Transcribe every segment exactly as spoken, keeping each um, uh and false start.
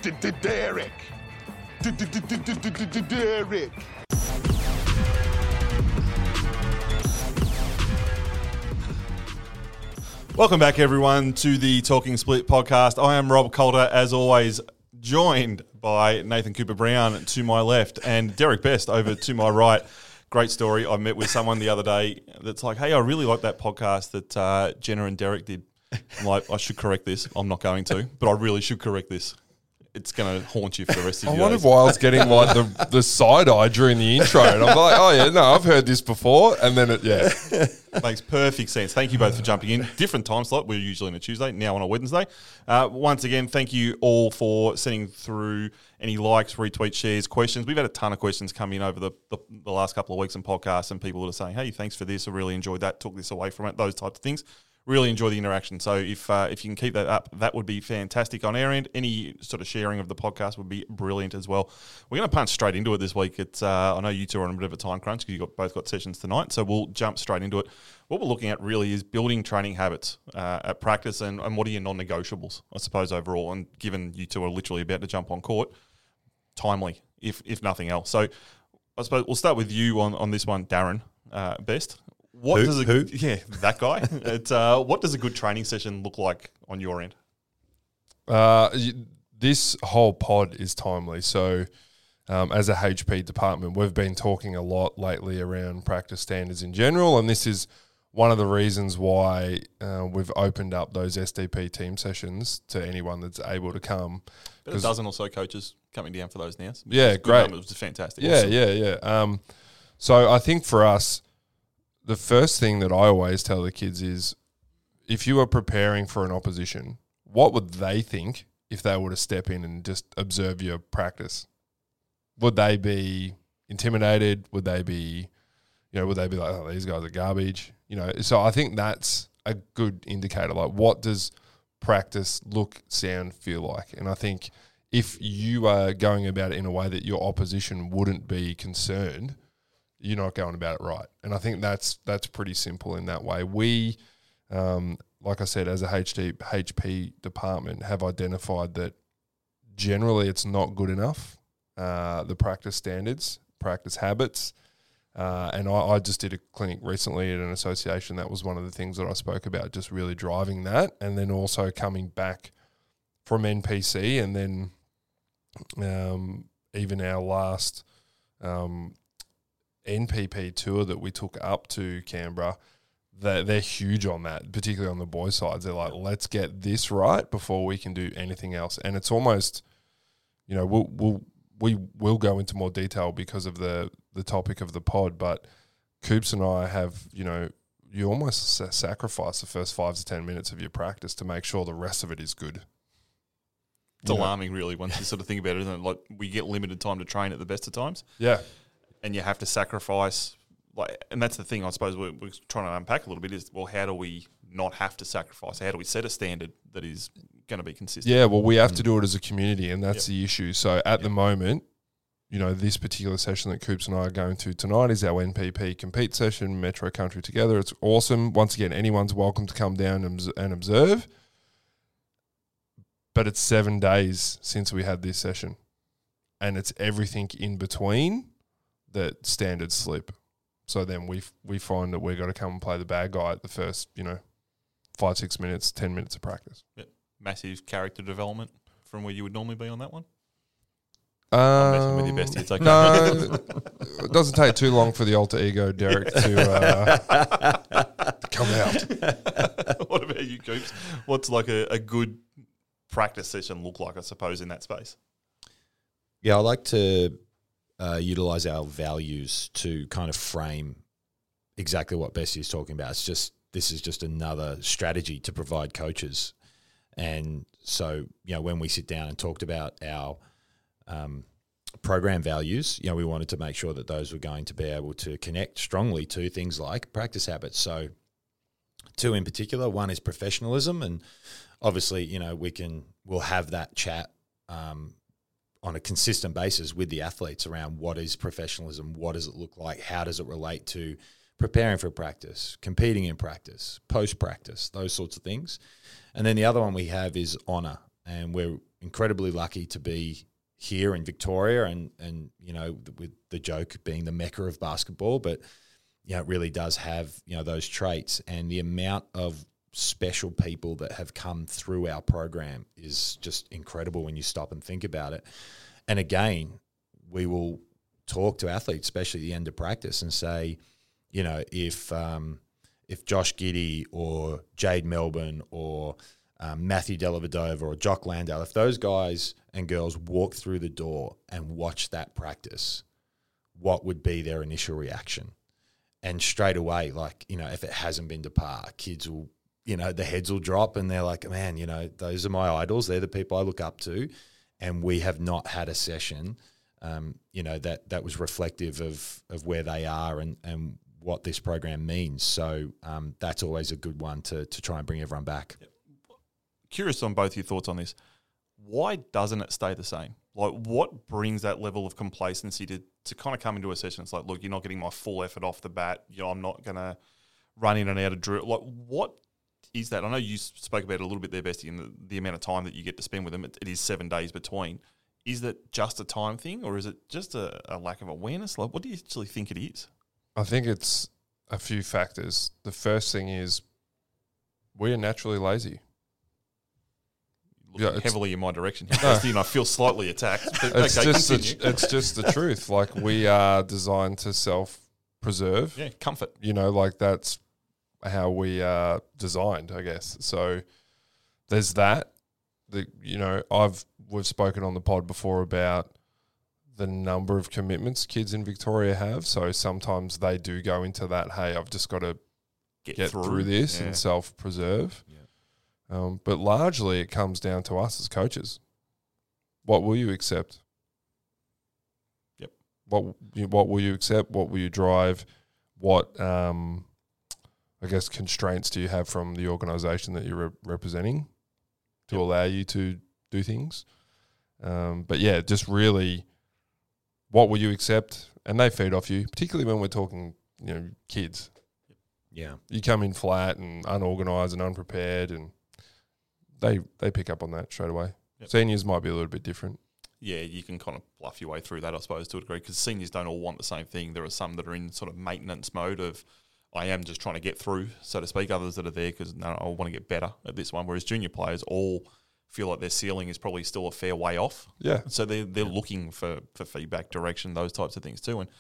Derek. Derek. Welcome back, everyone, to the Talking Split podcast. I am Rob Calder, as always, joined by Nathan Cooper-Brown to my left and Derek Best over to my right. Great story. I met with someone the other day that's like, hey, I really like that podcast that uh, Jenna and Derek did. I'm like, I should correct this. I'm not going to, but I really should correct this. It's going to haunt you for the rest of I your wonder days. why I was getting like the, the side eye during the intro, and I'm like, oh yeah, no, I've heard this before, and then it, yeah, Makes perfect sense. Thank you both for jumping in. Different time slot. We're usually on a Tuesday, now on a Wednesday. Uh, once again, thank you all for sending through any likes, retweets, shares, questions. We've had a ton of questions come in over the, the, the last couple of weeks in podcasts, and people that are saying, hey, thanks for this. I really enjoyed that. Took this away from it. Those types of things. Really enjoy the interaction. So if uh, if you can keep that up, that would be fantastic on our end. Any sort of sharing of the podcast would be brilliant as well. We're going to punch straight into it this week. It's uh, I know you two are on a bit of a time crunch because you got both got sessions tonight, so we'll jump straight into it. What we're looking at really is building training habits uh, at practice, and, and what are your non-negotiables, I suppose, overall. And given you two are literally about to jump on court, timely, if if nothing else. So I suppose we'll start with you on, on this one, Darren uh, Best. What Who? does a Who? yeah that guy? It, uh, what does a good training session look like on your end? uh, y- this whole pod is timely. So, um, as a H P department, we've been talking a lot lately around practice standards in general, and this is one of the reasons why uh, we've opened up those S D P team sessions to anyone that's able to come. About a dozen or so coaches coming down for those now. Yeah, Good great. numbers, which is fantastic. Yeah, Awesome. yeah, yeah. Um, so I think for us, the first thing that I always tell the kids is, if you are preparing for an opposition, what would they think if they were to step in and just observe your practice? Would they be intimidated? Would they be, you know, would they be like, oh, these guys are garbage? You know, so I think that's a good indicator. Like, what does practice look, sound, feel like? And I think if you are going about it in a way that your opposition wouldn't be concerned, you're not going about it right. And I think that's that's pretty simple in that way. We, um, like I said, as a H D, H P department, have identified that generally it's not good enough, uh, the practice standards, practice habits. Uh, and I, I just did a clinic recently at an association. That was one of the things that I spoke about, just really driving that. And then also coming back from N P C, and then um, even our last um, N P P tour that we took up to Canberra, they're, they're huge on that, particularly on the boys' sides. They're like, let's get this right before we can do anything else. And it's almost, you know, we'll, we'll, we will go into more detail because of the, the topic of the pod, but Coops and I have, you know, you almost sa- sacrifice the first five to ten minutes of your practice to make sure the rest of it is good. It's You know? alarming, really, once you sort of think about it. Isn't it? Like, we get limited time to train at the best of times. Yeah. And you have to sacrifice, like, and that's the thing I suppose we're, we're trying to unpack a little bit is, well, how do we not have to sacrifice? How do we set a standard that is going to be consistent? Yeah, well, we have to do it as a community, and that's Yep. the issue. So at the moment, you know, this particular session that Coops and I are going to tonight is our N P P compete session, Metro Country Together. It's awesome. Once again, anyone's welcome to come down and, obs- and observe. But it's seven days since we had this session, and it's everything in between that standards slip. So then we we find that we've got to come and play the bad guy at the first, you know, five, six minutes, ten minutes of practice. Yep. Massive character development from where you would normally be on that one. Um, I'm messing with your bestie, it's okay. No, it doesn't take too long for the alter ego Derek to uh, come out. What about you, Coops? What's like a, a good practice session look like, I suppose, in that space? Yeah, I like to uh, utilize our values to kind of frame exactly what Bessie is talking about. It's just, this is just another strategy to provide coaches. And so, you know, when we sit down and talked about our um, program values, you know, we wanted to make sure that those were going to be able to connect strongly to things like practice habits. So two in particular, one is professionalism, and obviously, you know, we can, we'll have that chat um, on a consistent basis with the athletes around what is professionalism, what does it look like, how does it relate to preparing for practice, competing in practice, post-practice, those sorts of things. And then the other one we have is honour. and we're incredibly lucky to be here in Victoria, and and you know, with the joke being the mecca of basketball, but you know, it really does have, you know, those traits, and the amount of special people that have come through our program is just incredible when you stop and think about it. And again, we will talk to athletes, especially at the end of practice, and say, you know, if um, if Josh Giddey or Jade Melbourne or um, Matthew Dellavedova or Jock Landale, if those guys and girls walk through the door and watch that practice, what would be their initial reaction? And straight away, like, you know, if it hasn't been to par, kids will, you know, the heads will drop and they're like, man, you know, those are my idols. They're the people I look up to. And we have not had a session, um, you know, that that was reflective of of where they are and, and what this program means. So um, that's always a good one to to try and bring everyone back. Curious on both your thoughts on this. Why doesn't it stay the same? Like, what brings that level of complacency to, to kind of come into a session? It's like, look, you're not getting my full effort off the bat. You know, I'm not going to run in and out of drill. Like, what is that? I know you spoke about it a little bit there, Bestie, and the, the amount of time that you get to spend with them. It, it is seven days between. Is that just a time thing, or is it just a, a lack of awareness? Like, what do you actually think it is? I think it's a few factors. The first thing is we are naturally lazy. Looking Yeah, heavily in my direction here, Bestie, and I feel slightly attacked. But It's okay, just continue. the, it's just the truth. Like, we are designed to self-preserve. Yeah, comfort. You know, like that's how we are designed, I guess. So there's that. The you know, I've we've spoken on the pod before about the number of commitments kids in Victoria have. So sometimes they do go into that, hey, I've just got to Get, get through, through, this yeah. and self-preserve. Yeah. Um, but largely it comes down to us as coaches. What will you accept? Yep. What what will you accept? What will you drive? What um, I guess constraints do you have from the organisation that you're re- representing to Yep. allow you to do things? Um, but yeah, just really, what will you accept? And they feed off you, particularly when we're talking, you know, kids. Yeah. You come in flat and unorganised and unprepared, and they they pick up on that straight away. Yep. Seniors might be a little bit different. Yeah, you can kind of bluff your way through that, I suppose, to a degree, because seniors don't all want the same thing. There are some that are in sort of maintenance mode of, I am just trying to get through, so to speak. Others that are there because, no, I want to get better at this one. Whereas junior players all feel like their ceiling is probably still a fair way off. Yeah. So they're, they're looking for, for feedback, direction, those types of things too. And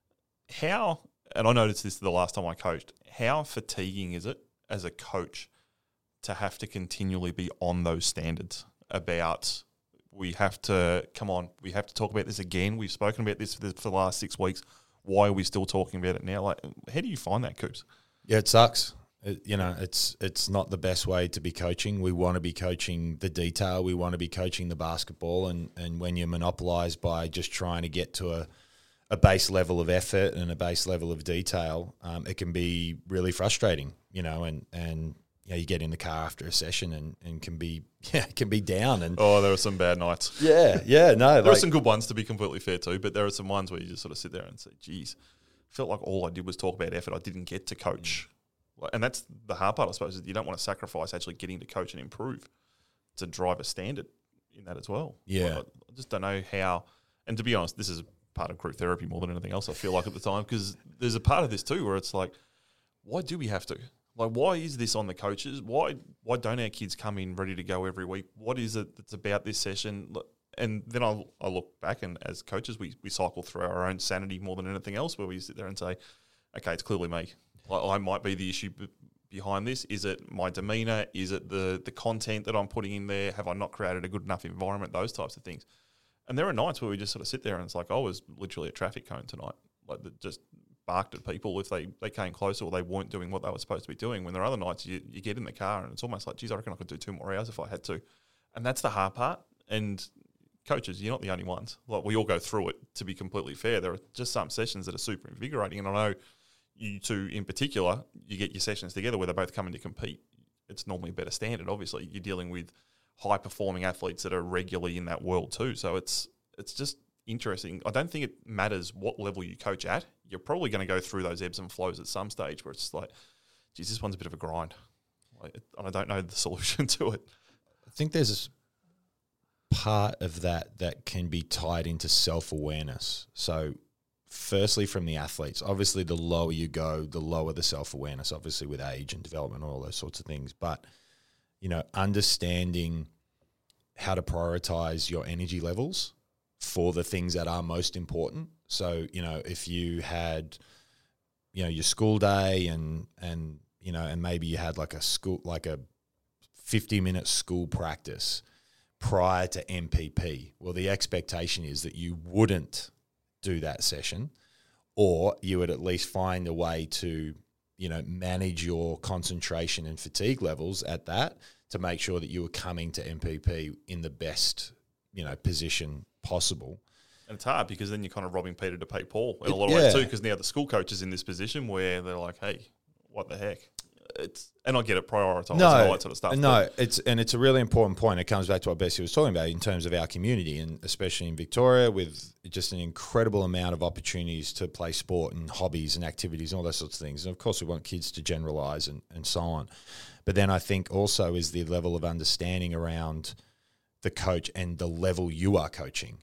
how, and I noticed this the last time I coached, how fatiguing is it as a coach to have to continually be on those standards about, we have to, come on, we have to talk about this again. We've spoken about this for the, for the last six weeks. Why are we still talking about it now? Like, how do you find that, Coops? Yeah, it sucks. It, you know, it's it's not the best way to be coaching. We want to be coaching the detail. We want to be coaching the basketball. And, and when you're monopolised by just trying to get to a, a base level of effort and a base level of detail, um, it can be really frustrating, you know, and, and you know, you get in the car after a session and, and can be yeah, can be down. And Oh, there were some bad nights. yeah, yeah, no. There like, are some good ones, to be completely fair too, but there are some ones where you just sort of sit there and say, geez, felt like all I did was talk about effort. I didn't get to coach. Like, and that's the hard part, I suppose, is you don't want to sacrifice actually getting to coach and improve to drive a standard in that as well. Yeah. Like, I just don't know how, and to be honest, this is part of group therapy more than anything else, I feel like, at the time, because there's a part of this too where it's like, why do we have to? Like, why is this on the coaches? Why why don't our kids come in ready to go every week? What is it that's about this session? And then I I look back, and as coaches, we, we cycle through our own sanity more than anything else, where we sit there and say, okay, it's clearly me. Like, I might be the issue b- behind this. Is it my demeanour? Is it the the content that I'm putting in there? Have I not created a good enough environment? Those types of things. And there are nights where we just sort of sit there and it's like, I was literally a traffic cone tonight. Like, that just barked at people if they, they came closer or they weren't doing what they were supposed to be doing. When there are other nights you, you get in the car and it's almost like, geez, I reckon I could do two more hours if I had to. And that's the hard part. And coaches, you're not the only ones. Like, we all go through it, to be completely fair. There are just some sessions that are super invigorating. And I know you two in particular, you get your sessions together where they both come in to compete. It's normally a better standard, obviously. You're dealing with high-performing athletes that are regularly in that world too. So it's it's just interesting. I don't think it matters what level you coach at. You're probably going to go through those ebbs and flows at some stage where it's like, geez, this one's a bit of a grind. Like, and I don't know the solution to it. I think there's part of that that can be tied into self-awareness. So firstly, from the athletes, obviously the lower you go, the lower the self-awareness, obviously with age and development and all those sorts of things. But, you know, understanding how to prioritize your energy levels for the things that are most important. So, you know, if you had, you know, your school day and, and, you know, and maybe you had like a school, like a fifty minute school practice prior to M P P. Well, the expectation is that you wouldn't do that session, or you would at least find a way to, you know, manage your concentration and fatigue levels at that to make sure that you were coming to M P P in the best, you know, position possible. And it's hard because then you're kind of robbing Peter to pay Paul in a lot of Yeah. ways too, because now the school coach is in this position where they're like, hey, what the heck? It's And I get it, prioritise and all that sort of stuff. No, but it's and it's a really important point. It comes back to what Bessie was talking about in terms of our community, and especially in Victoria with just an incredible amount of opportunities to play sport and hobbies and activities and all those sorts of things. And of course, we want kids to generalise and, and so on. But then I think also is the level of understanding around the coach and the level you are coaching,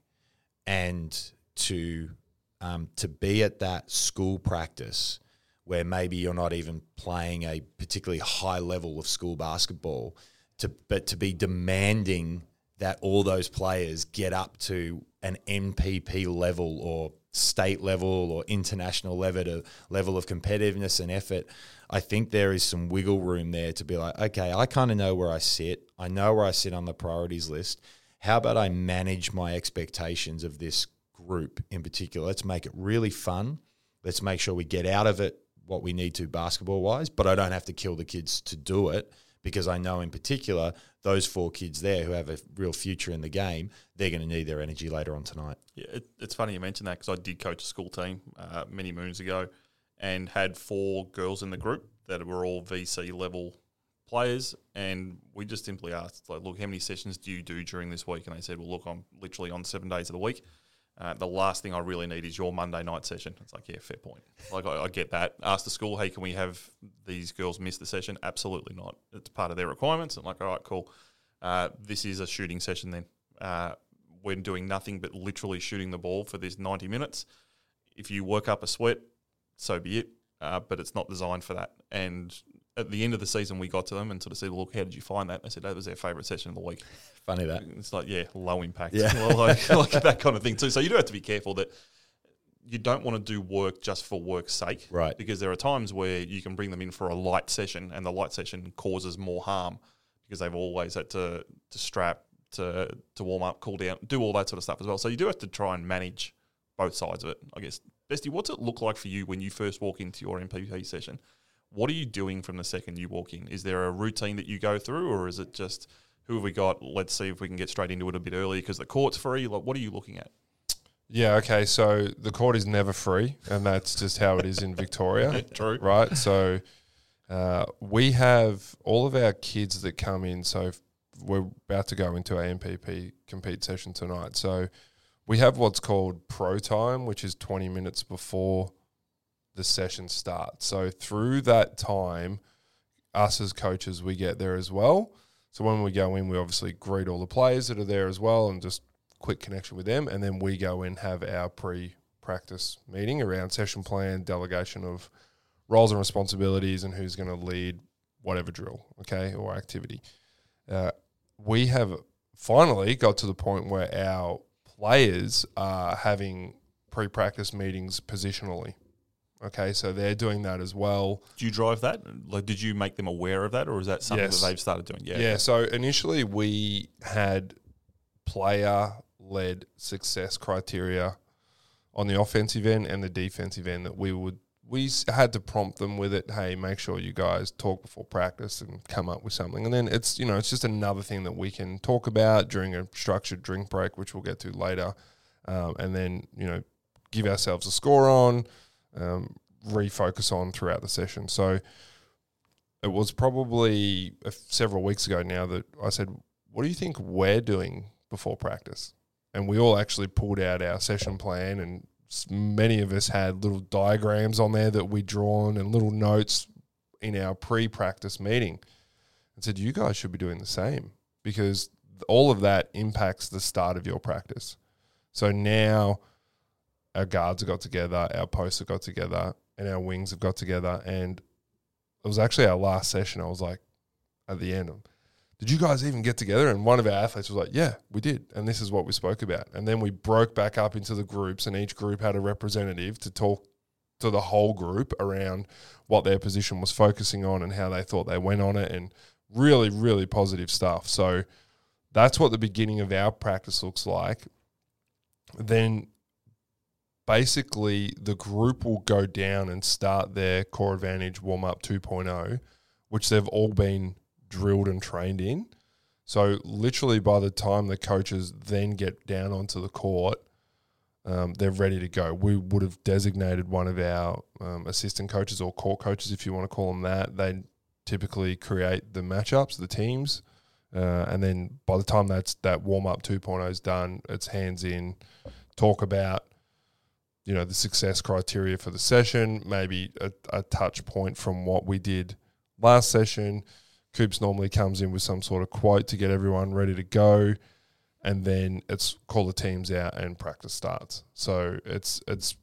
and to um, to be at that school practice where maybe you're not even playing a particularly high level of school basketball, to but to be demanding that all those players get up to an M P P level or state level or international level to, level of competitiveness and effort. I think there is some wiggle room there to be like, okay, I kind of know where I sit. I know where I sit on the priorities list. How about I manage my expectations of this group in particular? Let's make it really fun. Let's make sure we get out of it what we need to basketball-wise, but I don't have to kill the kids to do it, because I know in particular those four kids there who have a real future in the game, they're going to need their energy later on tonight. Yeah, it, it's funny you mention that, because I did coach a school team uh, many moons ago and had four girls in the group that were all V C level players, and we just simply asked, like, look, how many sessions do you do during this week? And they said, well, look, I'm literally on seven days of the week. Uh, the last thing I really need is your Monday night session. It's like, yeah, fair point. Like, I, I get that. Ask the school, hey, can we have these girls miss the session? Absolutely not. It's part of their requirements. I'm like, all right, cool. Uh, this is a shooting session then. Uh, we're doing nothing but literally shooting the ball for this ninety minutes. If you work up a sweat, so be it. Uh, but it's not designed for that. And at the end of the season, we got to them and sort of said, well, look, how did you find that? They said that was their favourite session of the week. Funny that. It's like, yeah, low impact. Yeah. Well, like, like that kind of thing too. So you do have to be careful that you don't want to do work just for work's sake. Right. Because there are times where you can bring them in for a light session and the light session causes more harm because they've always had to, to strap, to to warm up, cool down, do all that sort of stuff as well. So you do have to try and manage both sides of it, I guess. Bestie, what's it look like for you when you first walk into your M P P session? What are you doing from the second you walk in? Is there a routine that you go through, or is it just, who have we got? Let's see if we can get straight into it a bit early because the court's free. Like, what are you looking at? Yeah, okay, so the court is never free, and that's just how it is in Victoria. True. Right? So uh, we have all of our kids that come in, so we're about to go into our M P P compete session tonight. So we have what's called pro time, which is twenty minutes before the session starts. So through that time, us as coaches, we get there as well. So when we go in, we obviously greet all the players that are there as well and just quick connection with them. And then we go in, have our pre-practice meeting around session plan, delegation of roles and responsibilities, and who's going to lead whatever drill, okay, or activity. Uh, we have finally got to the point where our players are having pre-practice meetings positionally. Okay, so they're doing that as well. Do you drive that? Like, did you make them aware of that, or is that something Yes. that they've started doing? Yeah. Yeah, so initially we had player-led success criteria on the offensive end and the defensive end that we would we s- had to prompt them with it. Hey, make sure you guys talk before practice and come up with something. And then it's you know it's just another thing that we can talk about during a structured drink break, which we'll get to later, um, and then you know give ourselves a score on. Um, refocus on throughout the session. So it was probably a f- several weeks ago now that I said, what do you think we're doing before practice? And we all actually pulled out our session plan, and s- many of us had little diagrams on there that we'd drawn and little notes in our pre-practice meeting and said, you guys should be doing the same, because all of that impacts the start of your practice. So now our guards have got together, our posts have got together, and our wings have got together. And it was actually our last session. I was like, at the end, did you guys even get together? And one of our athletes was like, yeah, we did. And this is what we spoke about. And then we broke back up into the groups, and each group had a representative to talk to the whole group around what their position was focusing on and how they thought they went on it, and really, really positive stuff. So that's what the beginning of our practice looks like. Then basically the group will go down and start their Core Advantage warm-up two point oh, which they've all been drilled and trained in. So literally by the time the coaches then get down onto the court, um, they're ready to go. We would have designated one of our um, assistant coaches or court coaches, if you want to call them that. They typically create the matchups, the teams, uh, and then by the time that's that warm-up two point oh is done, it's hands in, talk about, you know, the success criteria for the session, maybe a, a touch point from what we did last session. Coops normally comes in with some sort of quote to get everyone ready to go, and then it's call the teams out and practice starts. So it's it's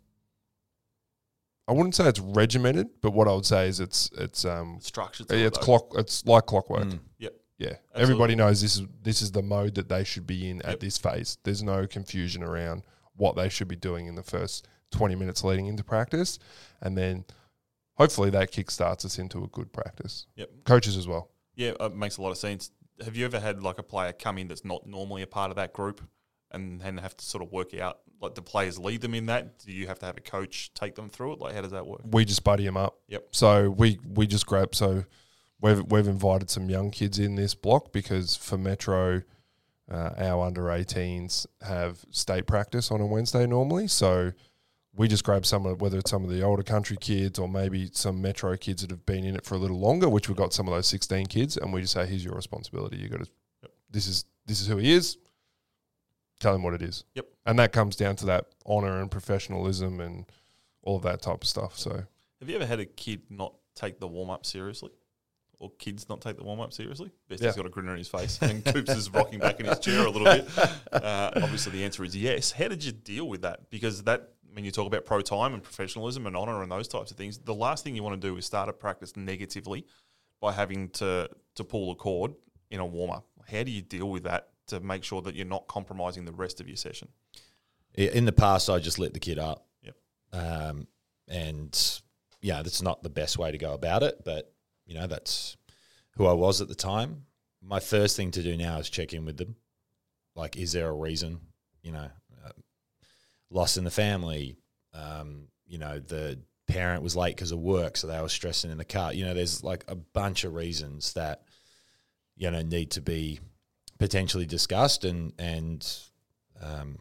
I wouldn't say it's regimented, but what I would say is it's it's um Structured. yeah, it's clock it's like clockwork. Mm. Yep. Yeah. Absolutely. Everybody knows this is this is the mode that they should be in Yep. at this phase. There's no confusion around what they should be doing in the first twenty minutes leading into practice, and then hopefully that kickstarts us into a good practice. Yep. Coaches as well. Yeah, it makes a lot of sense. Have you ever had like a player come in that's not normally a part of that group and then have to sort of work out, like the players lead them in that? Do you have to have a coach take them through it? Like, how does that work? We just buddy them up. Yep. So we, we just grab, so we've, we've invited some young kids in this block because for Metro, uh, our under eighteens have state practice on a Wednesday normally. So we just grab some of, whether it's some of the older country kids or maybe some Metro kids that have been in it for a little longer, which we've got some of those sixteen kids, and we just say, here's your responsibility. You got to, yep. this is this is who he is. Tell him what it is. Yep. And And that comes down to that honour and professionalism and all of that type of stuff. So have you ever had a kid not take the warm-up seriously? Or kids not take the warm-up seriously? Bestie's Yeah. got a grin on his face and Coops is rocking back in his chair a little bit. Uh, obviously, the answer is yes. How did you deal with that? Because that, when you talk about pro time and professionalism and honour and those types of things, the last thing you want to do is start a practice negatively by having to, to pull a cord in a warm-up. How do you deal with that to make sure that you're not compromising the rest of your session? In the past, I just lit the kid up. Yep. Um, and, yeah, that's not the best way to go about it, but, you know, that's who I was at the time. My first thing to do now is check in with them. Like, is there a reason, you know, uh, loss in the family, um, you know, the parent was late because of work, so they were stressing in the car. You know, there's like a bunch of reasons that, you know, need to be potentially discussed and, and um,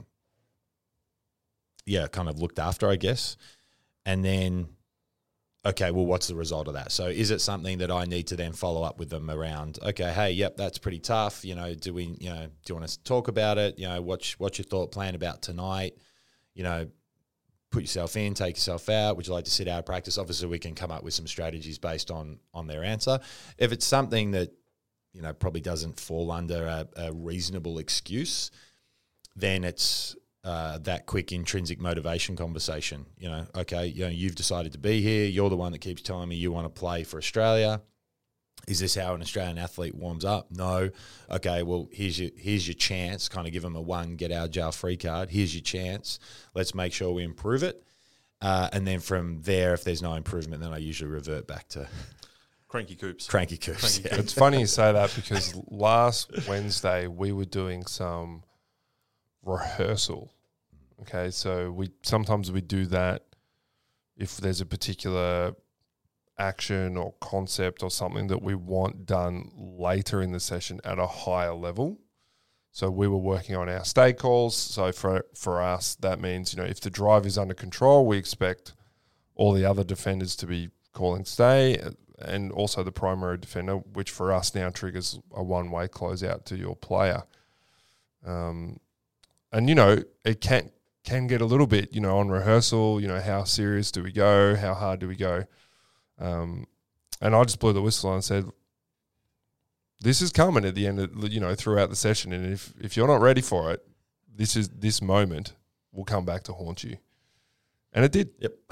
yeah, kind of looked after, I guess. And then, okay, well, what's the result of that? So is it something that I need to then follow up with them around, okay, hey, yep, that's pretty tough. You know, do we, you know, do you want us to talk about it? You know, what's, what's your thought plan about tonight? You know, put yourself in, take yourself out. Would you like to sit out of practice? Obviously, we can come up with some strategies based on on their answer. If it's something that, you know, probably doesn't fall under a, a reasonable excuse, then it's uh, that quick intrinsic motivation conversation. You know, okay, you know, you've decided to be here. You're the one that keeps telling me you want to play for Australia. Is this how an Australian athlete warms up? No. Okay, well, here's your here's your chance. Kind of give them a one get out of jail free card. Here's your chance. Let's make sure we improve it. Uh, and then from there, if there's no improvement, then I usually revert back to Cranky Coops. cranky coops. Cranky Yeah. it's funny you say that because last Wednesday we were doing some rehearsal. Okay, so we sometimes we do that if there's a particular action or concept or something that we want done later in the session at a higher level. So we were working on our stay calls. So for for us, that means, you know, if the drive is under control, we expect all the other defenders to be calling stay, and also the primary defender, which for us now triggers a one-way closeout to your player. Um, and, you know, it can can get a little bit, you know, on rehearsal, you know, how serious do we go? How hard do we go? Um, and I just blew the whistle and said, this is coming at the end of, you know, throughout the session. And if, if you're not ready for it, this is this moment will come back to haunt you. And it did. Yep.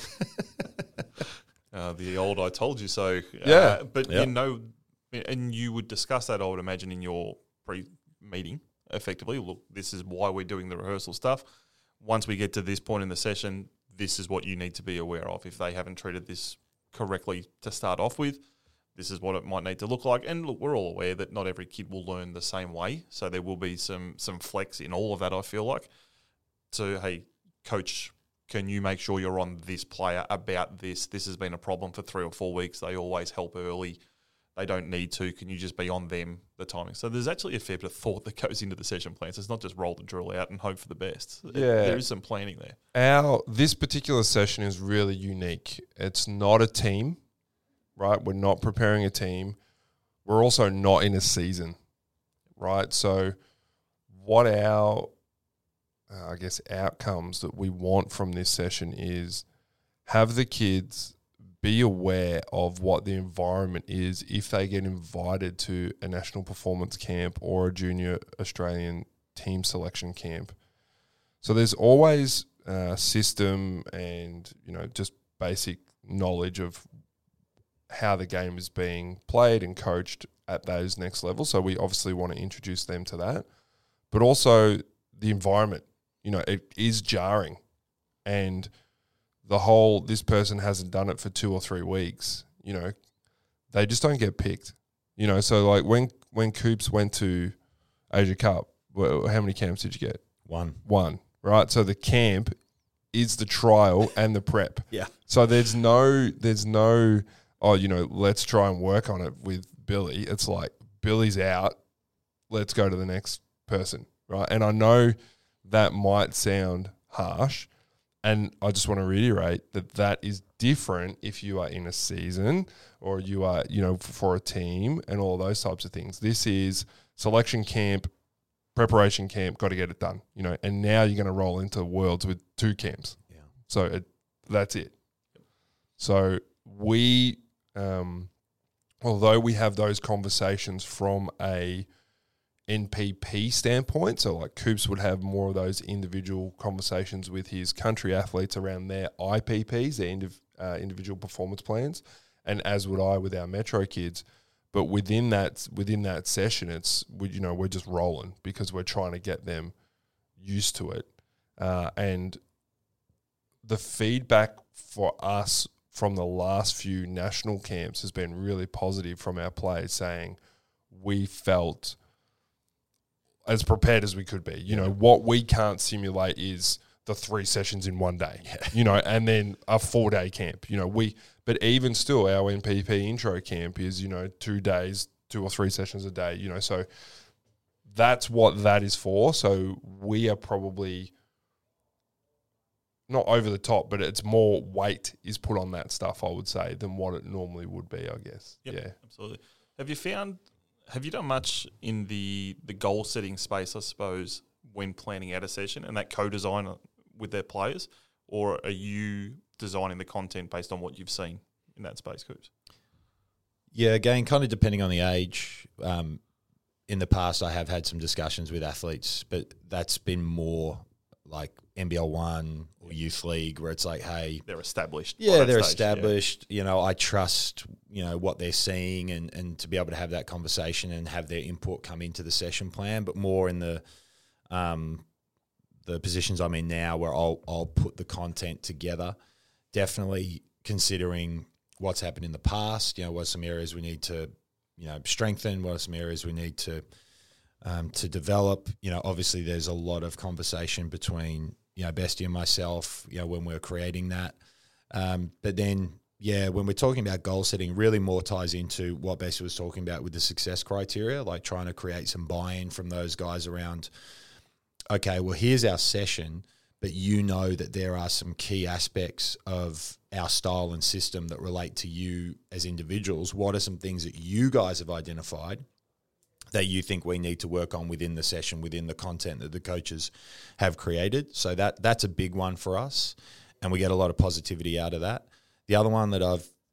uh, the old "I told you so." Uh, Yeah. but Yep. you know, and you would discuss that, I would imagine, in your pre-meeting. Effectively, look, this is why we're doing the rehearsal stuff. Once we get to this point in the session, this is what you need to be aware of. If they haven't treated this correctly to start off with, this is what it might need to look like. And look, we're all aware that not every kid will learn the same way. So there will be some some flex in all of that, I feel like. So, hey, coach, can you make sure you're on this player about this? This has been a problem for three or four weeks. They always help early. They don't need to. Can you just be on them, the timing? So there's actually a fair bit of thought that goes into the session plans. It's not just roll the drill out and hope for the best. It- Yeah. there is some planning there. Our this particular session is really unique. It's not a team, right? We're not preparing a team. We're also not in a season, right? So what our, uh, I guess, outcomes that we want from this session is have the kids be aware of what the environment is if they get invited to a national performance camp or a junior Australian team selection camp. So there's always a system and, you know, just basic knowledge of how the game is being played and coached at those next levels. So we obviously want to introduce them to that. But also the environment, you know, it is jarring. And the whole, this person hasn't done it for two or three weeks, you know, they just don't get picked. You know, so like when, when Coops went to Asia Cup, well, how many camps did you get? One. One, right? So the camp is the trial and the prep. Yeah. So there's no, there's no, oh, you know, let's try and work on it with Billy. It's like, Billy's out, let's go to the next person, right? And I know that might sound harsh, and I just want to reiterate that that is different if you are in a season or you are, you know, for a team and all those types of things. This is selection camp, preparation camp, got to get it done, you know, and now you're going to roll into Worlds with two camps. Yeah. So it, that's it. So we, um, although we have those conversations from a N P P standpoint, so like Coops would have more of those individual conversations with his country athletes around their I P Ps, their indiv- uh, individual performance plans, and as would I with our Metro kids. But within that within that session, it's we, you know we're just rolling because we're trying to get them used to it, uh, and the feedback for us from the last few national camps has been really positive from our players, saying we felt as prepared as we could be. You know, what we can't simulate is the three sessions in one day, yeah. you know, and then a four day camp, you know, we, but even still our N P P intro camp is, you know, two days, two or three sessions a day, you know, so that's what that is for. So we are probably not over the top, but it's more weight is put on that stuff, I would say, than what it normally would be, I guess. Yep, yeah. Absolutely. Have you found, have you done much in the, the goal setting space, I suppose, when planning out a session and that co-design with their players, or are you designing the content based on what you've seen in that space, Coops? Yeah, again, kind of depending on the age. Um, in the past, I have had some discussions with athletes, but that's been more like N B L one or Youth League, where it's like, hey, they're established. by Yeah, that they're stage, yeah. established. You know, I trust, you know, what they're seeing and, and to be able to have that conversation and have their input come into the session plan, but more in the um, the positions I'm in now where I'll I'll put the content together. Definitely considering what's happened in the past, you know, what are some areas we need to, you know, strengthen, what are some areas we need to um, to develop. You know, obviously there's a lot of conversation between, you know, Bestie and myself, you know, when we're creating that. Um, but then, yeah, when we're talking about goal setting, really more ties into what Bessie was talking about with the success criteria, like trying to create some buy-in from those guys around, okay, well, here's our session, but you know that there are some key aspects of our style and system that relate to you as individuals. What are some things that you guys have identified that you think we need to work on within the session, within the content that the coaches have created? So that that's a big one for us, and we get a lot of positivity out of that. The other one that I've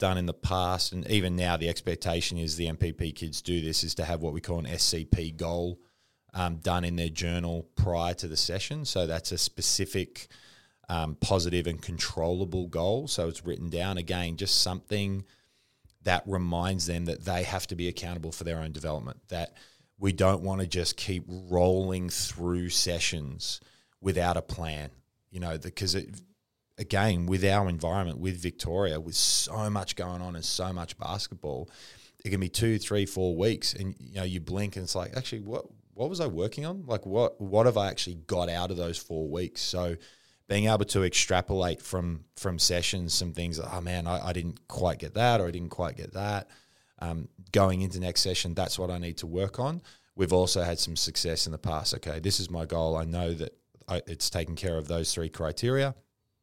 done in the past, and even now the expectation is the M P P kids do this, is to have what we call an S C P goal um, done in their journal prior to the session. So that's a specific um, positive and controllable goal. So it's written down, again, just something that reminds them that they have to be accountable for their own development, that we don't want to just keep rolling through sessions without a plan, you know, because it, again, with our environment, with Victoria, with so much going on and so much basketball, it can be two, three, four weeks, and you know, you blink and it's like, actually, what what was I working on? Like, what what have I actually got out of those four weeks? So being able to extrapolate from from sessions some things, oh man, I, I didn't quite get that, or I didn't quite get that. Um, going into next session, that's what I need to work on. We've also had some success in the past. Okay, this is my goal. I know that I, it's taken care of those three criteria.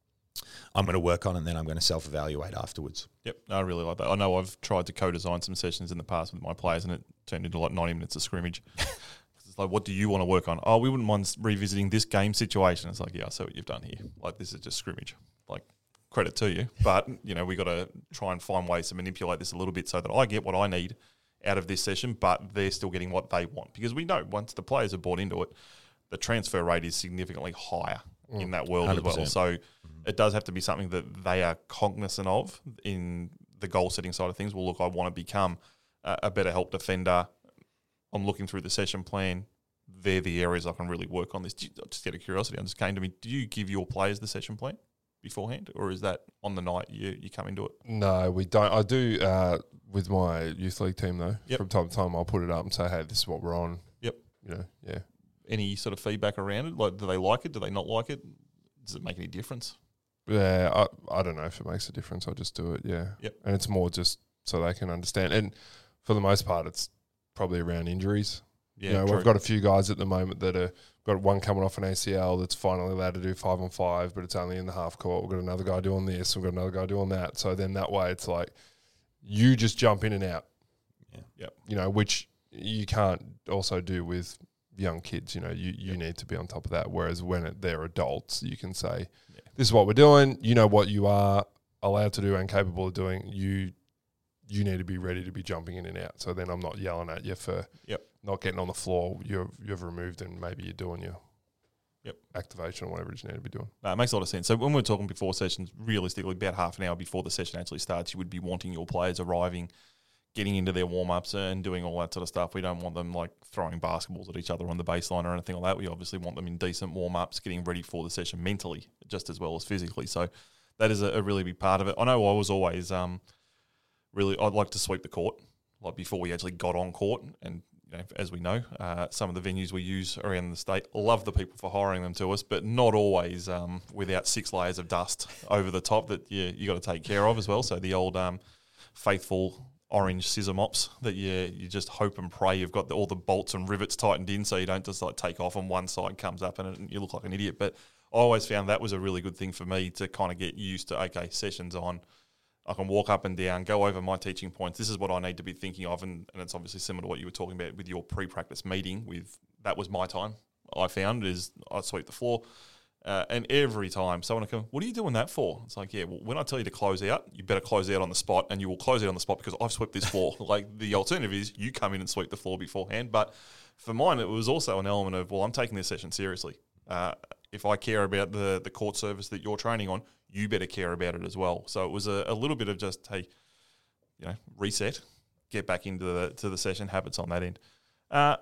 I'm going to work on it, and then I'm going to self-evaluate afterwards. Yep, I really like that. I know I've tried to co-design some sessions in the past with my players, and it turned into like ninety minutes of scrimmage. It's like, what do you want to work on? Oh, we wouldn't mind revisiting this game situation. It's like, yeah, I see what you've done here. Like, this is just scrimmage. Like, credit to you. But, you know, we got to try and find ways to manipulate this a little bit so that I get what I need out of this session, but they're still getting what they want. Because we know once the players are bought into it, the transfer rate is significantly higher mm, in that world one hundred percent as well. So mm-hmm. it does have to be something that they are cognizant of in the goal-setting side of things. Well, look, I want to become a, a better help defender. I'm looking through the session plan. They're the areas I can really work on this. You, just out of curiosity, I just came to me, do you give your players the session plan beforehand, or is that on the night you, you come into it? No, we don't. I do uh, with my youth league team, though. Yep. From time to time, I'll put it up and say, hey, this is what we're on. Yep. You know, yeah. Any sort of feedback around it? Like, do they like it? Do they not like it? Does it make any difference? Yeah, I, I don't know if it makes a difference. I just do it, yeah. Yep. And it's more just so they can understand. And for the most part, it's probably around injuries. Yeah, you know, true. we've got a few guys at the moment that are got one coming off an A C L that's finally allowed to do five on five, but it's only in the half court. We've got another guy doing this. We've got another guy doing that. So then that way, it's like you just jump in and out. Yeah. Yep. You know, which you can't also do with young kids. You know, you, you yep. need to be on top of that. Whereas when it, they're adults, you can say, yeah. "This is what we're doing. You know what you are allowed to do and capable of doing. You you need to be ready to be jumping in and out." So then I'm not yelling at you for yep. not getting on the floor. You're, you've removed and maybe you're doing your yep. activation or whatever you need to be doing. No, it makes a lot of sense. So when we're talking before sessions, realistically, about half an hour before the session actually starts, you would be wanting your players arriving, getting into their warm-ups and doing all that sort of stuff. We don't want them like throwing basketballs at each other on the baseline or anything like that. We obviously want them in decent warm-ups, getting ready for the session mentally just as well as physically. So that is a, a really big part of it. I know I was always um, really, I'd like to sweep the court like before we actually got on court. And you know, as we know, uh, some of the venues we use around the state love the people for hiring them to us, but not always um, without six layers of dust over the top that you you got to take care of as well. So the old um, faithful orange scissor mops that you you just hope and pray you've got the, all the bolts and rivets tightened in, so you don't just like take off on one side, comes up and it, you look like an idiot. But I always found that was a really good thing for me to kind of get used to. Okay, sessions on. I can walk up and down, go over my teaching points. This is what I need to be thinking of, and, and it's obviously similar to what you were talking about with your pre-practice meeting. With that was my time. I found is I sweep the floor, uh, and every time someone will come, "What are you doing that for?" It's like, yeah, well, when I tell you to close out, you better close out on the spot, and you will close out on the spot because I've swept this floor. Like the alternative is you come in and sweep the floor beforehand. But for mine, it was also an element of, well, I'm taking this session seriously. Uh, if I care about the the court service that you're training on, you better care about it as well. So it was a, a little bit of just, hey, you know, reset, get back into the to the session habits on that end. Uh,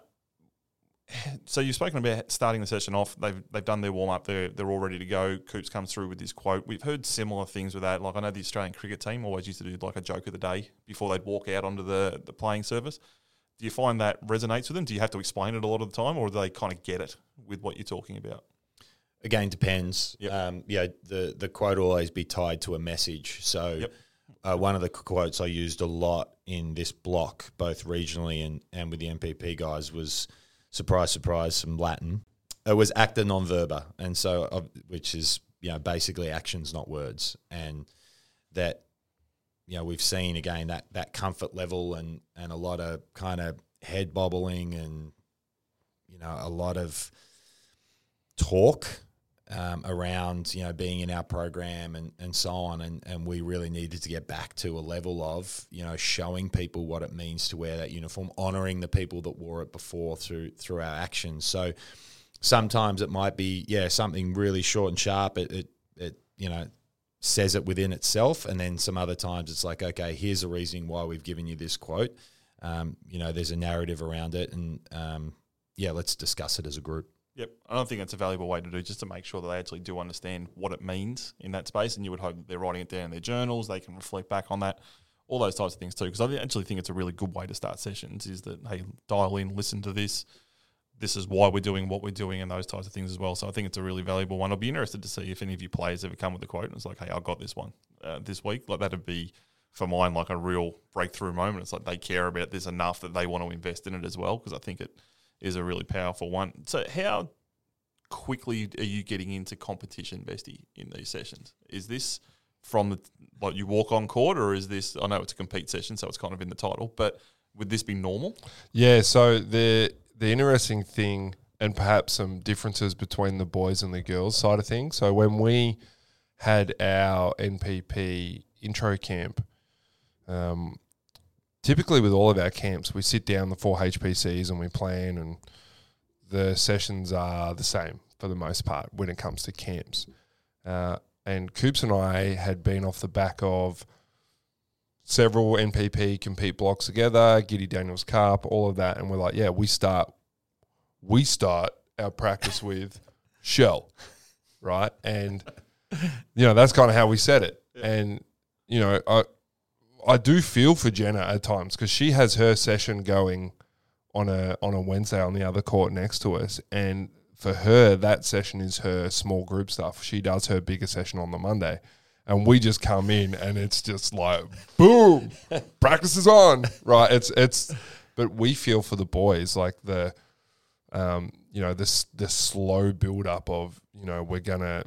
so you've spoken about starting the session off. They've they've done their warm up. They're they're all ready to go. Coops comes through with this quote. We've heard similar things with that. Like I know the Australian cricket team always used to do like a joke of the day before they'd walk out onto the the playing surface. Do you find that resonates with them? Do you have to explain it a lot of the time, or do they kind of get it with what you're talking about? Again, depends. Yep. Um, yeah, the, the quote will always be tied to a message. So Yep. uh, one of the quotes I used a lot in this block, both regionally and, and with the M P P guys, was, surprise, surprise, some Latin. It was acta non verba, and so uh, which is, you know, basically actions, not words. And that, you know, we've seen, again, that, that comfort level and, and a lot of kind of head bobbling and, you know, a lot of talk um, around, you know, being in our program and, and so on. And, and we really needed to get back to a level of, you know, showing people what it means to wear that uniform, honouring the people that wore it before through through our actions. So sometimes it might be, yeah, something really short and sharp. It, it, it you know, says it within itself. And then some other times it's like, okay, here's the reasoning why we've given you this quote. Um, you know, there's a narrative around it. And, um, yeah, let's discuss it as a group. Yep. I don't think it's a valuable way to do, just to make sure that they actually do understand what it means in that space. And you would hope that they're writing it down in their journals, they can reflect back on that, all those types of things too. Because I actually think it's a really good way to start sessions is that, hey, dial in, listen to this. This is why we're doing what we're doing and those types of things as well. So I think it's a really valuable one. I'll be interested to see if any of you players ever come with a quote and it's like, hey, I got this one uh, this week. Like that'd be, for mine, like a real breakthrough moment. It's like they care about this enough that they want to invest in it as well, because I think it is a really powerful one. So how quickly are you getting into competition, Bestie, in these sessions? Is this from the like you walk on court, or is this? I know it's a compete session, so it's kind of in the title, but would this be normal? Yeah. So the the interesting thing, and perhaps some differences between the boys and the girls side of things. So when we had our N P P intro camp, um, typically with all of our camps, we sit down the four H P Cs and we plan, and the sessions are the same for the most part when it comes to camps. Uh, and Coops and I had been off the back of several N P P compete blocks together, Giddy Daniels Cup, all of that. And we're like, yeah, we start, we start our practice with shell, right? And, you know, that's kind of how we said it. Yeah. And, you know, I, I do feel for Jenna at times because she has her session going on a on a Wednesday on the other court next to us, and for her that session is her small group stuff. She does her bigger session on the Monday, and we just come in and it's just like boom, practice is on, right? It's it's, but we feel for the boys like the, um, you know, this the slow build up of, you know, we're gonna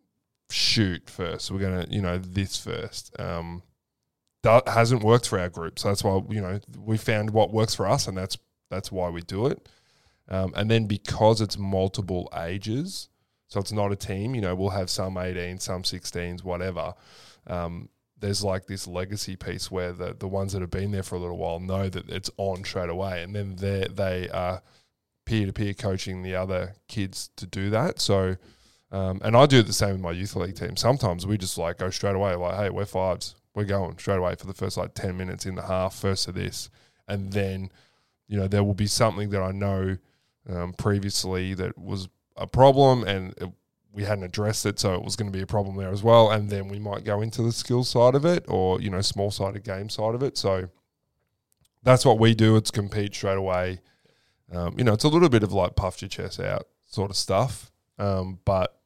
shoot first, we're gonna, you know, this first. Um, that hasn't worked for our group, so that's why, you know, we found what works for us, and that's. That's why we do it. Um, and then because it's multiple ages, so it's not a team, you know, we'll have some eighteens, some sixteens, whatever. Um, there's like this legacy piece where the, the ones that have been there for a little while know that it's on straight away. And then they they are peer-to-peer coaching the other kids to do that. So, um, and I do the same with my youth league team. Sometimes we just like go straight away, like, hey, we're fives. We're going straight away for the first like ten minutes in the half, first of this. And then, you know, there will be something that I know um, previously that was a problem, and it, we hadn't addressed it, so it was going to be a problem there as well. And then we might go into the skills side of it, or, you know, small-sided game side of it. So that's what we do. It's compete straight away. Um, you know, it's a little bit of like puff your chest out sort of stuff. Um, but,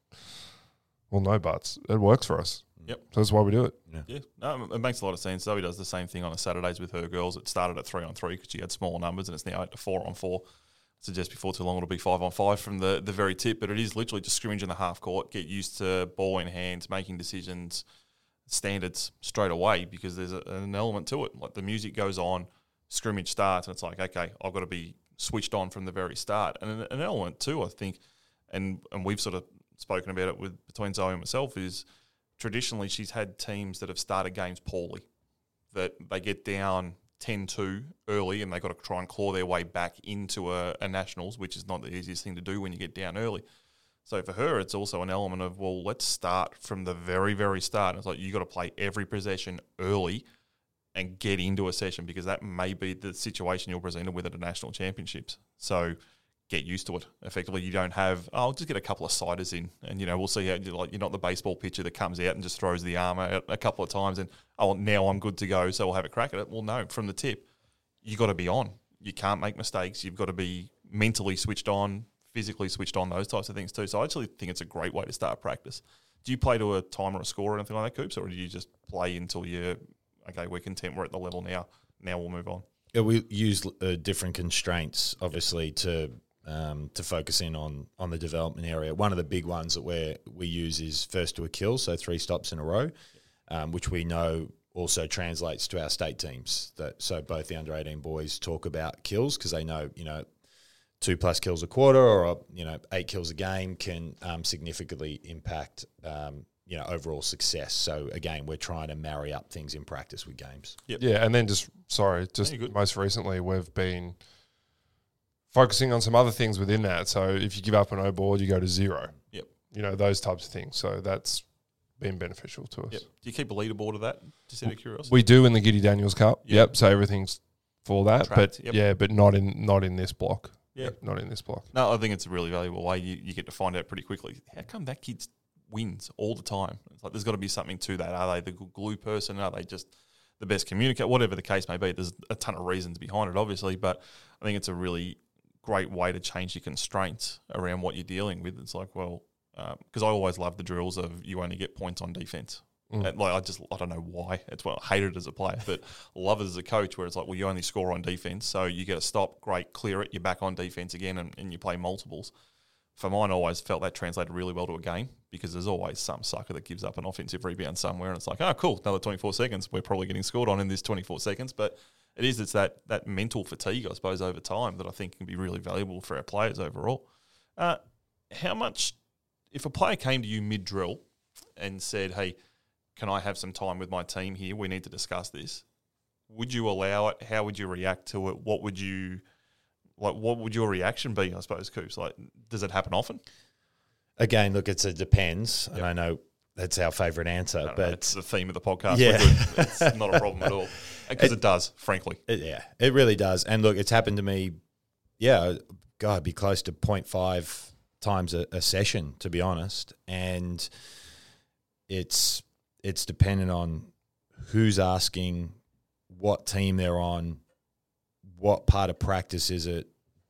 well, no buts. It works for us. Yep. So that's why we do it. Yeah. yeah. No, it makes a lot of sense. Zoe does the same thing on the Saturdays with her girls. It started at three on three because she had smaller numbers, and it's now at to four on four. So just before too long, it'll be five on five from the, the very tip. But it is literally just scrimmage in the half court, get used to ball in hands, making decisions, standards straight away, because there's a, an element to it. Like the music goes on, scrimmage starts, and it's like, okay, I've got to be switched on from the very start. And an, an element too, I think, and and we've sort of spoken about it with between Zoe and myself, is traditionally she's had teams that have started games poorly, that they get down ten two early and they've got to try and claw their way back into a, a nationals, which is not the easiest thing to do when you get down early. So for her, it's also an element of, well, let's start from the very, very start. And it's like you got to play every possession early and get into a session, because that may be the situation you're presented with at the national championships. So get used to it. Effectively, you don't have, oh, I'll just get a couple of siders in, and, you know, we'll see how, like, you're not the baseball pitcher that comes out and just throws the arm out a couple of times and, oh, now I'm good to go, so we'll have a crack at it. Well, no, from the tip, you got to be on. You can't make mistakes. You've got to be mentally switched on, physically switched on, those types of things too. So I actually think it's a great way to start practice. Do you play to a time or a score or anything like that, Coops, or do you just play until you're, okay, we're content, we're at the level now, now we'll move on? Yeah, we use uh, different constraints, obviously, to um, to focus in on on the development area. One of the big ones that we we use is first to a kill, so three stops in a row, um, which we know also translates to our state teams. That so both the under eighteen boys talk about kills because they know, you know, two plus kills a quarter or a, you know eight kills a game can um, significantly impact um, you know overall success. So again, we're trying to marry up things in practice with games. Yep. Yeah, and then just sorry, just most recently we've been focusing on some other things within that. So if you give up an O board, you go to zero. Yep. You know, those types of things. So that's been beneficial to us. Yep. Do you keep a leaderboard of that? Just out of curiosity. We do in the Giddy Daniels Cup. Yep. Yep. So everything's for that, Tracked, but yep. yeah, but not in not in this block. Yeah. Yep, not in this block. No, I think it's a really valuable way. You, you get to find out pretty quickly. How come that kid wins all the time? It's like there's got to be something to that. Are they the good glue person? Are they just the best communicator? Whatever the case may be, there's a ton of reasons behind it, obviously. But I think it's a really great way to change your constraints around what you're dealing with. It's like, well, because um, I always love the drills of you only get points on defense. Mm. And like I just I don't know why. It's what I hate it as a player, but love it as a coach where it's like, well, you only score on defense, so you get a stop, great, clear it, you're back on defense again, and, and you play multiples. For mine, I always felt that translated really well to a game because there's always some sucker that gives up an offensive rebound somewhere, and it's like, oh, cool, another twenty-four seconds. We're probably getting scored on in this twenty-four seconds, but it is it's that that mental fatigue, I suppose, over time that I think can be really valuable for our players overall. Uh, how much, if a player came to you mid-drill and said, hey, can I have some time with my team here? We need to discuss this. Would you allow it? How would you react to it? What would you like? What would your reaction be? I suppose, Coops. Like, does it happen often? Again, look, it's a depends, Yep. and I know that's our favourite answer, No, but no, it's the theme of the podcast. Yeah. We're good. It's not a problem at all because it, it does, frankly. it, yeah, it really does. And look, it's happened to me. Yeah, God, it'd be close to zero point five times a, a session, to be honest, and it's. It's dependent on who's asking, what team they're on, what part of practice is it,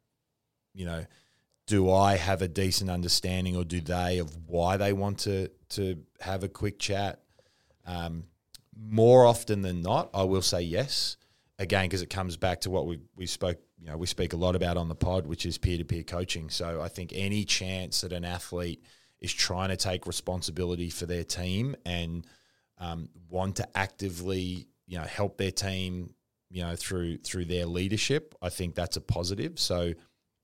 you know, do I have a decent understanding or do they of why they want to to have a quick chat? Um, more often than not, I will say yes. Again, because it comes back to what we we spoke, you know, we speak a lot about on the pod, which is peer-to-peer coaching. So I think any chance that an athlete is trying to take responsibility for their team and Um, want to actively, you know, help their team, you know, through through their leadership, I think that's a positive. So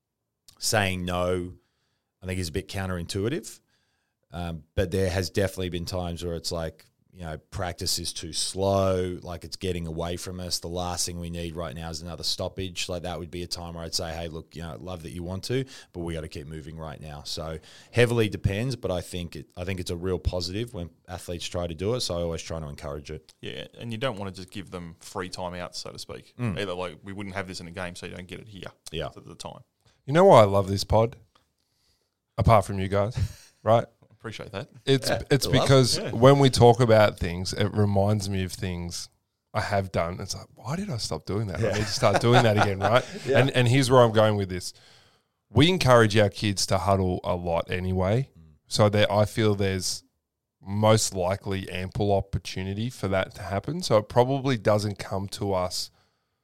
saying no, I think is a bit counterintuitive. Um, but there has definitely been times where it's like, you know, practice is too slow, like it's getting away from us. The last thing we need right now is another stoppage. Like that would be a time where I'd say, hey, look, you know, love that you want to, but we got to keep moving right now. So heavily depends, but I think it, I think it's a real positive when athletes try to do it. So I always try to encourage it. Yeah, and you don't want to just give them free timeouts, so to speak. Mm. Either like we wouldn't have this in a game, so you don't get it here. Yeah. At the time. You know why I love this pod? Apart from you guys, right? Appreciate that. It's Yeah, it's I love it, because yeah. when we talk about things, it reminds me of things I have done. It's like, why did I stop doing that? I need to start doing that again, right? Yeah. And and here's where I'm going with this. We encourage our kids to huddle a lot anyway, so that I feel there's most likely ample opportunity for that to happen. So it probably doesn't come to us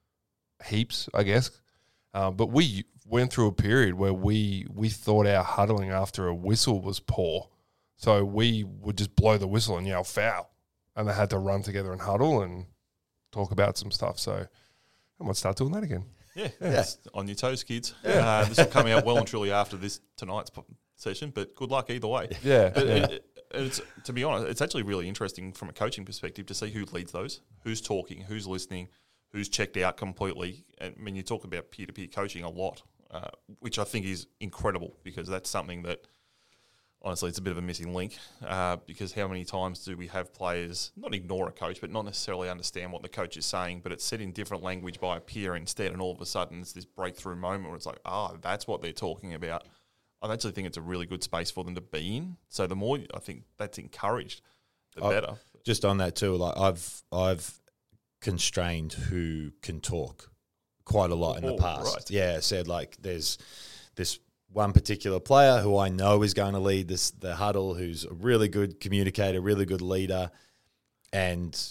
heaps, I guess. Uh, but we went through a period where we we thought our huddling after a whistle was poor. So we would just blow the whistle and yell foul. And they had to run together and huddle and talk about some stuff. So I might start doing that again. Yeah, yeah. On your toes, kids. Uh, this will come out well and truly after this tonight's po- session, but good luck either way. Yeah. But yeah. it, it, it's, to be honest, it's actually really interesting from a coaching perspective to see who leads those, who's talking, who's listening, who's checked out completely. And I mean, you talk about peer-to-peer coaching a lot, uh, which I think is incredible because that's something that, honestly, it's a bit of a missing link uh, because how many times do we have players not ignore a coach, but not necessarily understand what the coach is saying, but it's said in different language by a peer instead, and all of a sudden it's this breakthrough moment where it's like, ah, that's what they're talking about. I actually think it's a really good space for them to be in. So the more I think that's encouraged, the I- better. Just on that too, like I've I've constrained who can talk quite a lot in the Oh, past. right. Yeah, said like there's this one particular player who I know is going to lead this the huddle, who's a really good communicator, really good leader, and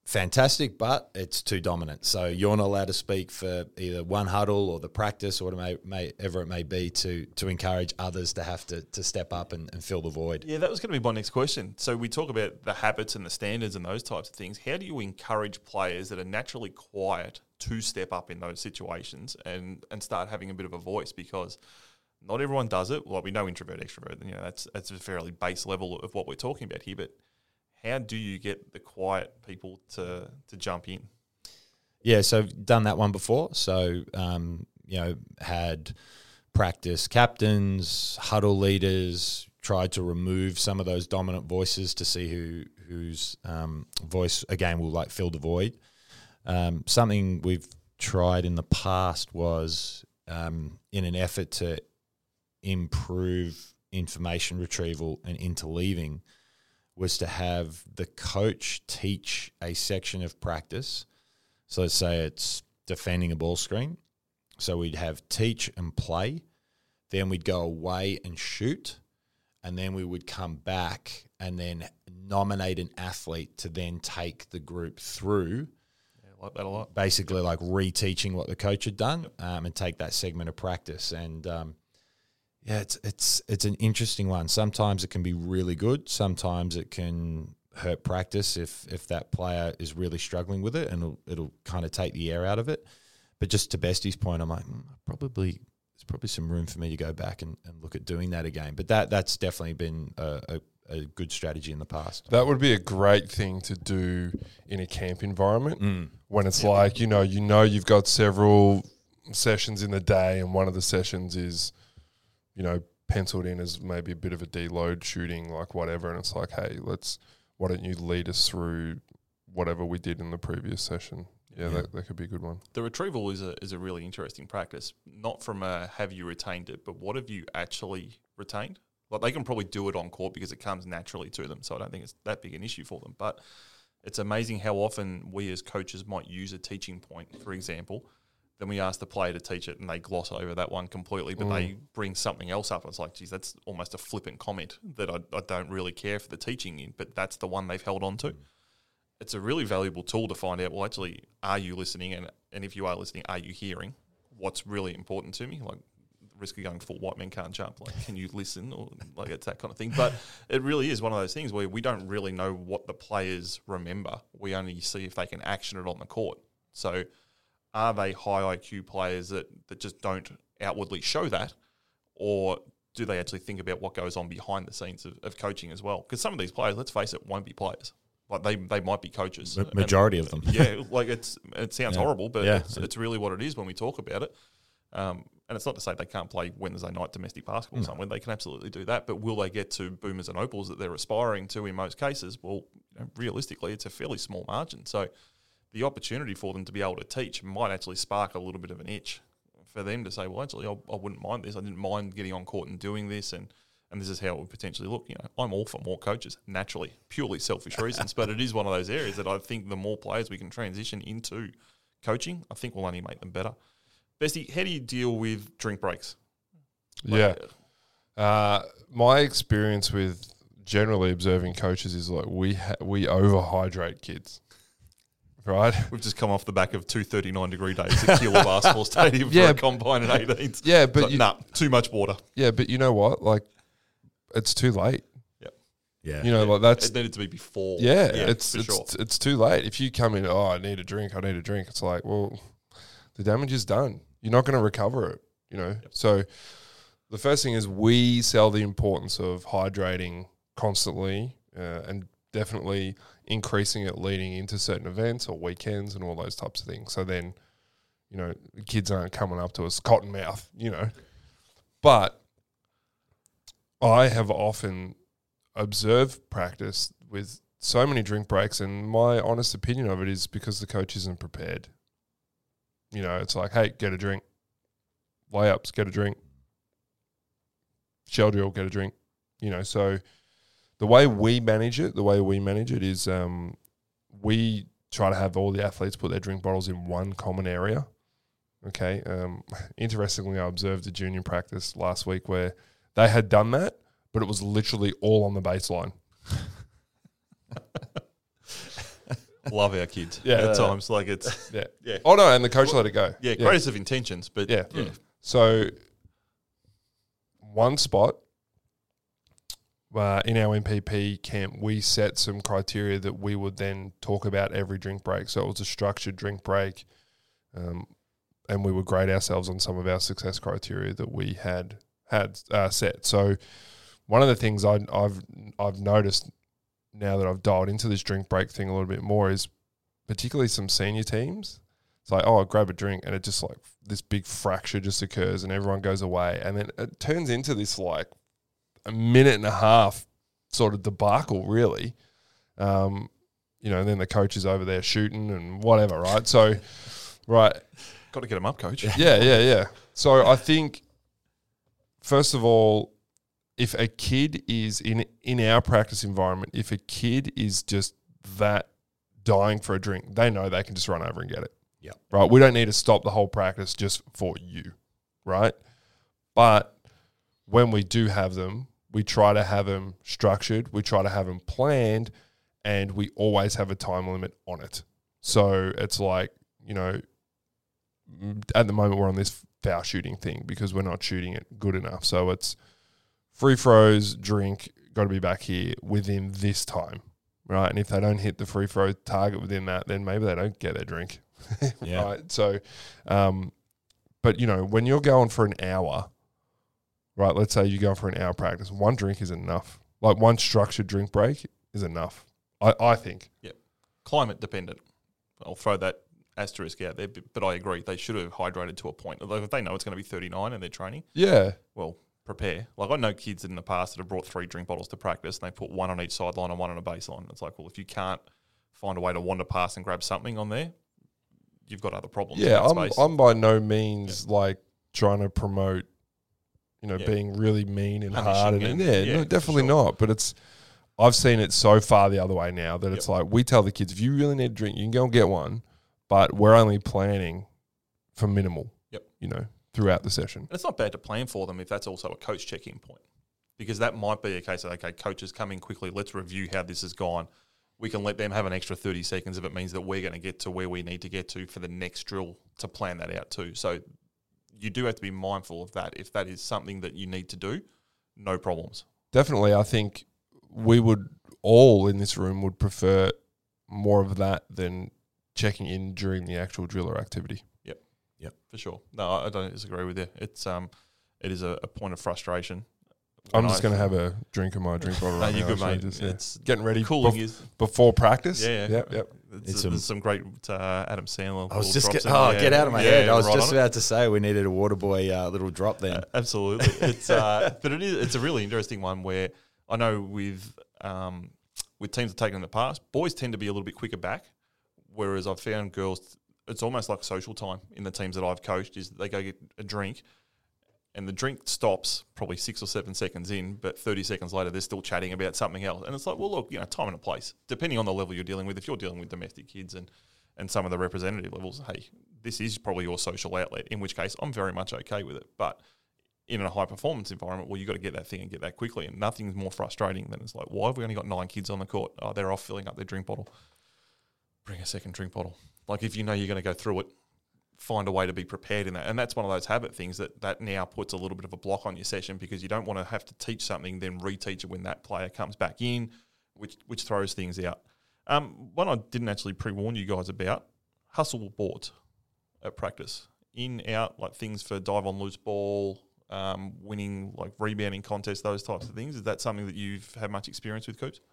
fantastic, but it's too dominant. So you're not allowed to speak for either one huddle or the practice or whatever it may, ever it may be to to encourage others to have to to step up and, and fill the void. Yeah, that was going to be my next question. So we talk about the habits and the standards and those types of things. How do you encourage players that are naturally quiet to step up in those situations and, and start having a bit of a voice? Because not everyone does it. Well, we know introvert, extrovert. You know, that's that's a fairly base level of what we're talking about here. But how do you get the quiet people to to jump in? Yeah, so I've done that one before. So, um, you know, had practice captains, huddle leaders, tried to remove some of those dominant voices to see who whose um, voice, again, will like fill the void. Um, something we've tried in the past was um, in an effort to improve information retrieval and interleaving was to have the coach teach a section of practice. So let's say it's defending a ball screen. So we'd have teach and play. Then we'd go away and shoot. And then we would come back and then nominate an athlete to then take the group through. Yeah, I like that a lot. Basically like reteaching what the coach had done um, and take that segment of practice. And um, yeah, it's it's it's an interesting one. Sometimes it can be really good. Sometimes it can hurt practice if if that player is really struggling with it, and it'll, it'll kind of take the air out of it. But just to Bestie's point, I'm like, mm, probably there's probably some room for me to go back and, and look at doing that again. But that that's definitely been a, a, a good strategy in the past. That would be a great thing to do in a camp environment Mm. when it's yeah. like, you know, you know you've got several sessions in the day, and one of the sessions is, you know, penciled in as maybe a bit of a deload shooting, like whatever. And it's like, hey, let's, why don't you lead us through whatever we did in the previous session? Yeah, yeah. That, that could be a good one. The retrieval is a is a really interesting practice, not from a have you retained it, but what have you actually retained? Like they can probably do it on court because it comes naturally to them, so I don't think it's that big an issue for them. But it's amazing how often we as coaches might use a teaching point, for example. Then we ask the player to teach it and they gloss over that one completely, but mm. they bring something else up. It's like, geez, that's almost a flippant comment that I, I don't really care for the teaching in, but that's the one they've held on to. It's a really valuable tool to find out, well, actually, are you listening? And, and if you are listening, are you hearing what's really important to me? Like the risk of going full white men can't jump. Like, can you listen? Or like it's that kind of thing. But it really is one of those things where we don't really know what the players remember. We only see if they can action it on the court. So are they high I Q players that, that just don't outwardly show that, or do they actually think about what goes on behind the scenes of, of coaching as well? Because some of these players, let's face it, won't be players. Like they they might be coaches. Ma- majority and, of them. Yeah, like it's it sounds yeah. horrible, but yeah. it's, it's really what it is when we talk about it. Um, and it's not to say they can't play Wednesday night domestic basketball no. somewhere. They can absolutely do that. But will they get to boomers and opals that they're aspiring to in most cases? Well, you know, realistically, it's a fairly small margin. So the opportunity for them to be able to teach might actually spark a little bit of an itch for them to say, well, actually, I, I wouldn't mind this. I didn't mind getting on court and doing this, and, and this is how it would potentially look. You know, I'm all for more coaches, naturally, purely selfish reasons, but it is one of those areas that I think the more players we can transition into coaching, I think will only make them better. Bestie, how do you deal with drink breaks? Like, yeah. Uh, my experience with generally observing coaches is like we ha- we overhydrate kids. Right, we've just come off the back of two thirty-nine degree days at Keilor Basketball Stadium yeah, for a combine at eighteens. Yeah, but like, you, nah, too much water. Yeah, but you know what? Like, it's too late. Yep. Yeah, you know, yeah. like that's it needed to be before. Yeah, yeah it's for it's sure. it's too late. If you come in, oh, I need a drink, I need a drink. It's like, well, the damage is done. You're not going to recover it. You know, yep. So the first thing is we sell the importance of hydrating constantly uh, and definitely increasing it leading into certain events or weekends and all those types of things. So then, you know, the kids aren't coming up to us cotton mouth, you know. But I have often observed practice with so many drink breaks, and my honest opinion of it is because the coach isn't prepared. You know, it's like, hey, get a drink. Layups, get a drink. Shell drill, get a drink. You know, so the way we manage it, the way we manage it is um, we try to have all the athletes put their drink bottles in one common area. Okay. Um, interestingly, I observed a junior practice last week where they had done that, but it was literally all on the baseline. love our kids. Yeah. At times, like it's Yeah. yeah. Oh no, and the coach let it go. Yeah, greatest of intentions, but Yeah. yeah. So one spot uh, in our M P P camp, we set some criteria that we would then talk about every drink break. So it was a structured drink break, um, and we would grade ourselves on some of our success criteria that we had had uh, set. So one of the things I, I've I've noticed now that I've dialed into this drink break thing a little bit more is particularly some senior teams. It's like, oh, I grab a drink and it just like this big fracture just occurs and everyone goes away. And then it turns into this like a minute and a half sort of debacle, really. Um, you know, and then the coach is over there shooting and whatever, right? So, right. Got to get them up, coach. Yeah, yeah, yeah. So I think, first of all, if a kid is in in our practice environment, if a kid is just that dying for a drink, they know they can just run over and get it. Yeah. Right. We don't need to stop the whole practice just for you. Right. But when we do have them, we try to have them structured. We try to have them planned, and we always have a time limit on it. So it's like, you know, at the moment we're on this foul shooting thing because we're not shooting it good enough. So it's free throws, drink, got to be back here within this time, right? And if they don't hit the free throw target within that, then maybe they don't get their drink, Yeah. right? So, um, but, you know, when you're going for an hour, right, let's say you're going for an hour practice, one drink is enough. Like one structured drink break is enough, I, I think. Climate dependent. I'll throw that asterisk out there, but, but I agree. They should have hydrated to a point. Like if they know it's going to be thirty-nine and they're training, Yeah. well, prepare. Like I know kids in the past that have brought three drink bottles to practice and they put one on each sideline and one on a baseline. It's like, well, if you can't find a way to wander past and grab something on there, you've got other problems. Yeah, in that I'm space. I'm by no means yeah. like trying to promote, you know, Yeah. being really mean and Punishing hard and, and- yeah, yeah, no, for definitely sure. not. But it's I've seen it so far the other way now that it's like we tell the kids if you really need a drink, you can go and get one, but we're only planning for minimal. Yep. You know, throughout the session. And it's not bad to plan for them if that's also a coach check-in point, because that might be a case of, okay, coaches come in quickly, let's review how this has gone. We can let them have an extra thirty seconds if it means that we're going to get to where we need to get to for the next drill to plan that out too. So you do have to be mindful of that. If that is something that you need to do, no problems. Definitely, I think we would all in this room would prefer more of that than checking in during the actual drill or activity. Yep, yep, for sure. No, I don't disagree with you. It's um, it is a, a point of frustration. I'm When just I- going to have a drink of my drink bottle No, right you're now. good, actually, mate. just, yeah. It's Getting ready cooling bef- is before practice. yeah, yeah. Yep, yep. It's It's a, a- there's some great uh, Adam Sandler. I was little just drops get, in oh, there. get out of my Yeah, head. I was right just on it. about to say we needed a Waterboy uh, little drop then. Uh, absolutely. It's uh, but it is it's a really interesting one where I know with um, with teams that taken in the past, boys tend to be a little bit quicker back, whereas I've found girls, it's almost like social time in the teams that I've coached is that they go get a drink and the drink stops probably six or seven seconds in, but thirty seconds later they're still chatting about something else. And it's like, well, look, you know, time and a place, depending on the level you're dealing with. If you're dealing with domestic kids and, and some of the representative levels, hey, this is probably your social outlet, in which case I'm very much okay with it. But in a high performance environment, well, you got to get that thing and get that quickly. And nothing's more frustrating than it's like, why have we only got nine kids on the court? Oh, they're off filling up their drink bottle. Bring a second drink bottle. Like if you know you're going to go through it, find a way to be prepared in that. And that's one of those habit things that, that now puts a little bit of a block on your session because you don't want to have to teach something, then reteach it when that player comes back in, which which throws things out. Um, one I didn't actually pre-warn you guys about, hustle boards at practice. In, out, like things for dive on loose ball, um, winning like rebounding contests, those types of things. Is that something that you've had much experience with, Coops?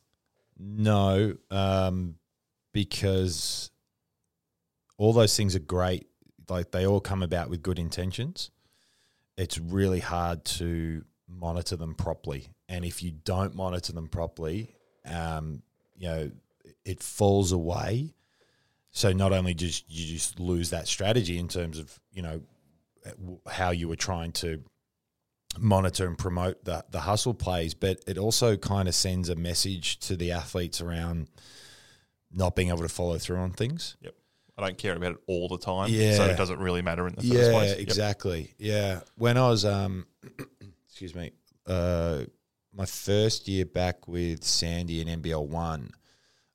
No, um, because all those things are great. Like they all come about with good intentions. It's really hard to monitor them properly. And if you don't monitor them properly, um, you know, it falls away. So not only just you just lose that strategy in terms of, you know, how you were trying to monitor and promote the, the hustle plays, but it also kind of sends a message to the athletes around not being able to follow through on things. Yep. I don't care about it all the time, Yeah. so it doesn't really matter in the first Yeah, place. Yep. exactly. Yeah. When I was, um, excuse me, uh, my first year back with Sandy in N B L one,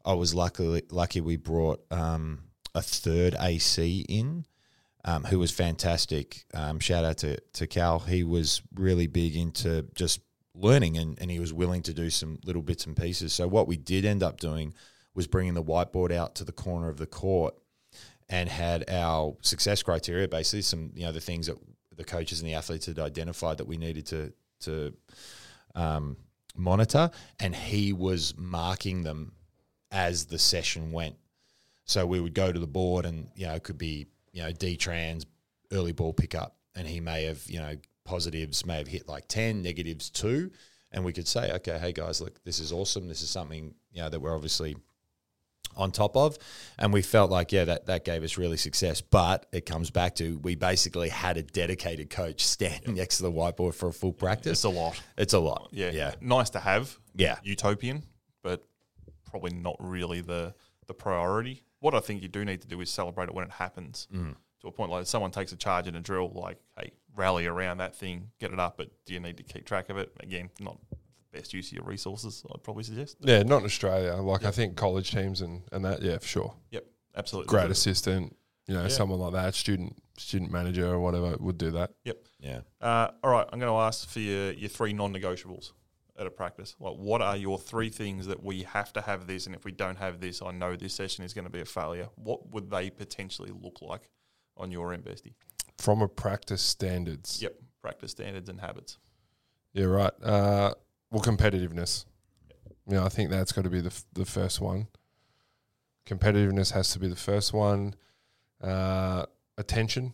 I was lucky lucky we brought um, a third A C in, um, who was fantastic. Um, shout out to, to Cal. He was really big into just learning, and, and he was willing to do some little bits and pieces. So what we did end up doing was bringing the whiteboard out to the corner of the court and had our success criteria, basically some, you know, the things that the coaches and the athletes had identified that we needed to to um, monitor, and he was marking them as the session went. So we would go to the board, and you know, it could be, you know, D-trans, early ball pickup, and he may have, you know, positives may have hit like ten, negatives two, and we could say, okay, hey guys, look, this is awesome. This is something, you know, that we're obviously on top of, and we felt like, yeah, that, that gave us really success. But it comes back to, we basically had a dedicated coach standing next to the whiteboard for a full practice. It's a lot. It's a lot. Yeah. Yeah. Nice to have. Yeah. Utopian, but probably not really the, the priority. What I think you do need to do is celebrate it when it happens. Mm. To a point, like if someone takes a charge in a drill, like, hey, rally around that thing, get it up, but do you need to keep track of it? Again, not the best use of your resources, I'd probably suggest. Yeah, not in Australia. Like Yep. I think college teams and, and that, yeah, for sure. Yep, absolutely. Grad assistant, you know, Yeah. someone like that, student student manager or whatever would do that. Yep. Yeah. Uh, all right, I'm going to ask for your, your three non-negotiables at a practice. Like, what are your three things that we have to have this, and if we don't have this, I know this session is going to be a failure? What would they potentially look like on your end, Bestie? From a practice standards. Yep, practice standards and habits. Yeah, right. Uh, well, competitiveness. You know, I think that's got to be the f- the first one. Competitiveness has to be the first one. Uh, attention.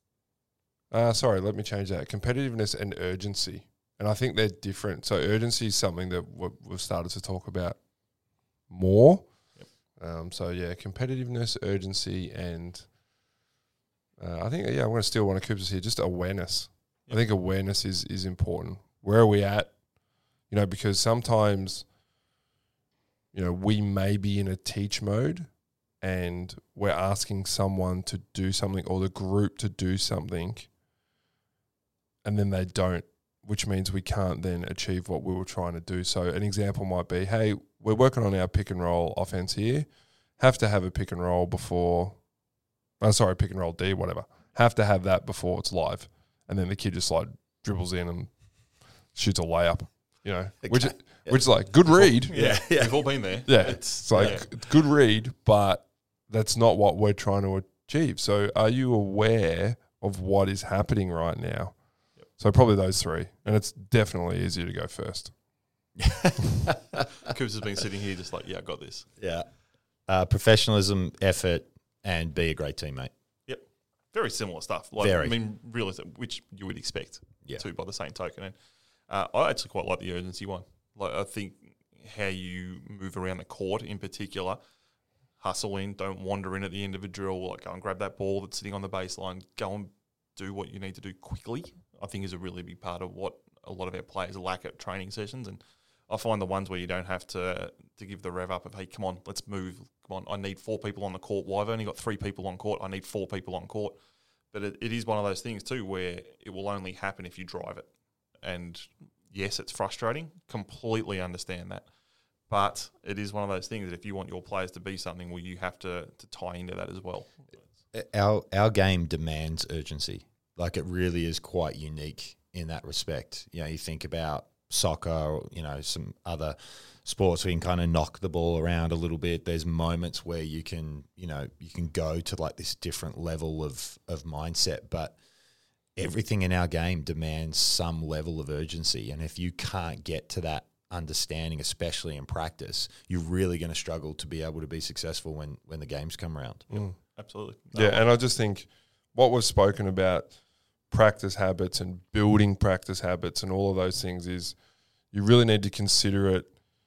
Uh, sorry, let me change that. Competitiveness and urgency. And I think they're different. So urgency is something that w- we've started to talk about more. Yep. Um, so, yeah, competitiveness, urgency, and uh, I think, yeah, I'm going to steal one of Cooper's here, just awareness. Yep. I think awareness is, is important. Where are we at? You know, because sometimes, you know, we may be in a teach mode and we're asking someone to do something or the group to do something and then they don't, which means we can't then achieve what we were trying to do. So an example might be, hey, we're working on our pick and roll offense here. Have to have a pick and roll before, oh, sorry, pick and roll D, whatever. Have to have that before it's live. And then the kid just like dribbles in and shoots a layup, you know, Okay. which, which is like good read. Yeah, yeah. we've all been there. Yeah, It's, it's like yeah. it's good read, but that's not what we're trying to achieve. So are you aware of what is happening right now? Yep. So probably those three. And it's definitely easier to go first. Coops has been sitting here just like, yeah, I got this. Yeah. Uh, professionalism, effort, and be a great teammate. Yep. Very similar stuff. Like, Very. I mean, really, which you would expect Yeah. too by the same token. And uh, I actually quite like the urgency one. Like, I think how you move around the court in particular, hustle in, don't wander in at the end of a drill, like go and grab that ball that's sitting on the baseline, go and do what you need to do quickly, I think is a really big part of what a lot of our players lack at training sessions. And I find the ones where you don't have to to give the rev up of, hey, come on, let's move. Come on, I need four people on the court. Well, I've only got three people on court. I need four people on court. But it, it is one of those things too where it will only happen if you drive it. And yes, it's frustrating. Completely understand that. But it is one of those things that if you want your players to be something, well, you have to, to tie into that as well. Our our game demands urgency. Like, it really is quite unique in that respect. You know, you think about soccer or, you know, some other sports where you can kind of knock the ball around a little bit. There's moments where you can, you know, you can go to like this different level of, of mindset, but everything in our game demands some level of urgency. And if you can't get to that understanding, especially in practice, you're really going to struggle to be able to be successful when, when the games come around. Mm. Absolutely. Yeah, and I just think what we've spoken about, practice habits and building practice habits and all of those things, is you really need to consider it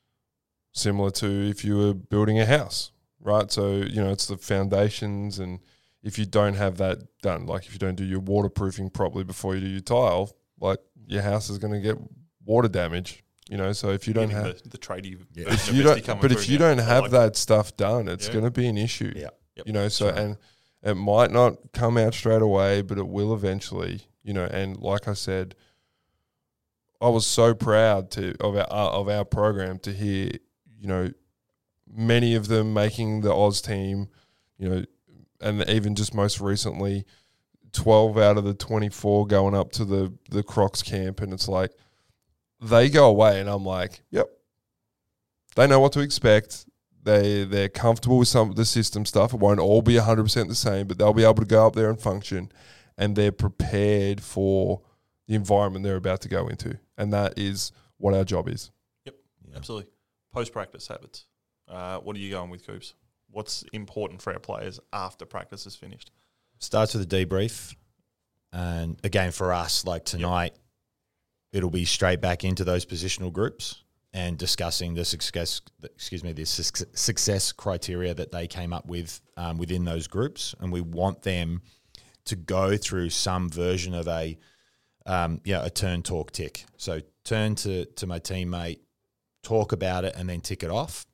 similar to if you were building a house, right? So, you know, it's the foundations, and if you don't have that done, like if you don't do your waterproofing properly before you do your tile, like your house is going to get water damage, you know. So if you don't Getting have the, the tradie, Yeah. version if of you Bestie don't, coming but if through you now, don't I have like that stuff done, it's Yeah. going to be an issue. Yeah. Yep. You know, so, Sure. and it might not come out straight away, but it will eventually, you know. And like I said, I was so proud to of our uh, of our program to hear, you know, many of them making the Oz team, you know, and even just most recently, twelve out of the twenty-four going up to the, the Crocs camp, and it's like they go away and I'm like, yep, they know what to expect. They, they're comfortable with some of the system stuff. It won't all be one hundred percent the same, but they'll be able to go up there and function, and they're prepared for the environment they're about to go into. And that is what our job is. Yep, yeah. Absolutely. Post-practice habits. Uh, what are you going with, Coops? What's important for our players after practice is finished? Starts with a debrief. And again, for us, like tonight, yep. it'll be straight back into those positional groups and discussing the success, excuse me, the success criteria that they came up with um, within those groups. And we want them to go through some version of a, um, you know, a turn, talk, tick. So turn to, to my teammate, talk about it, and then tick it off.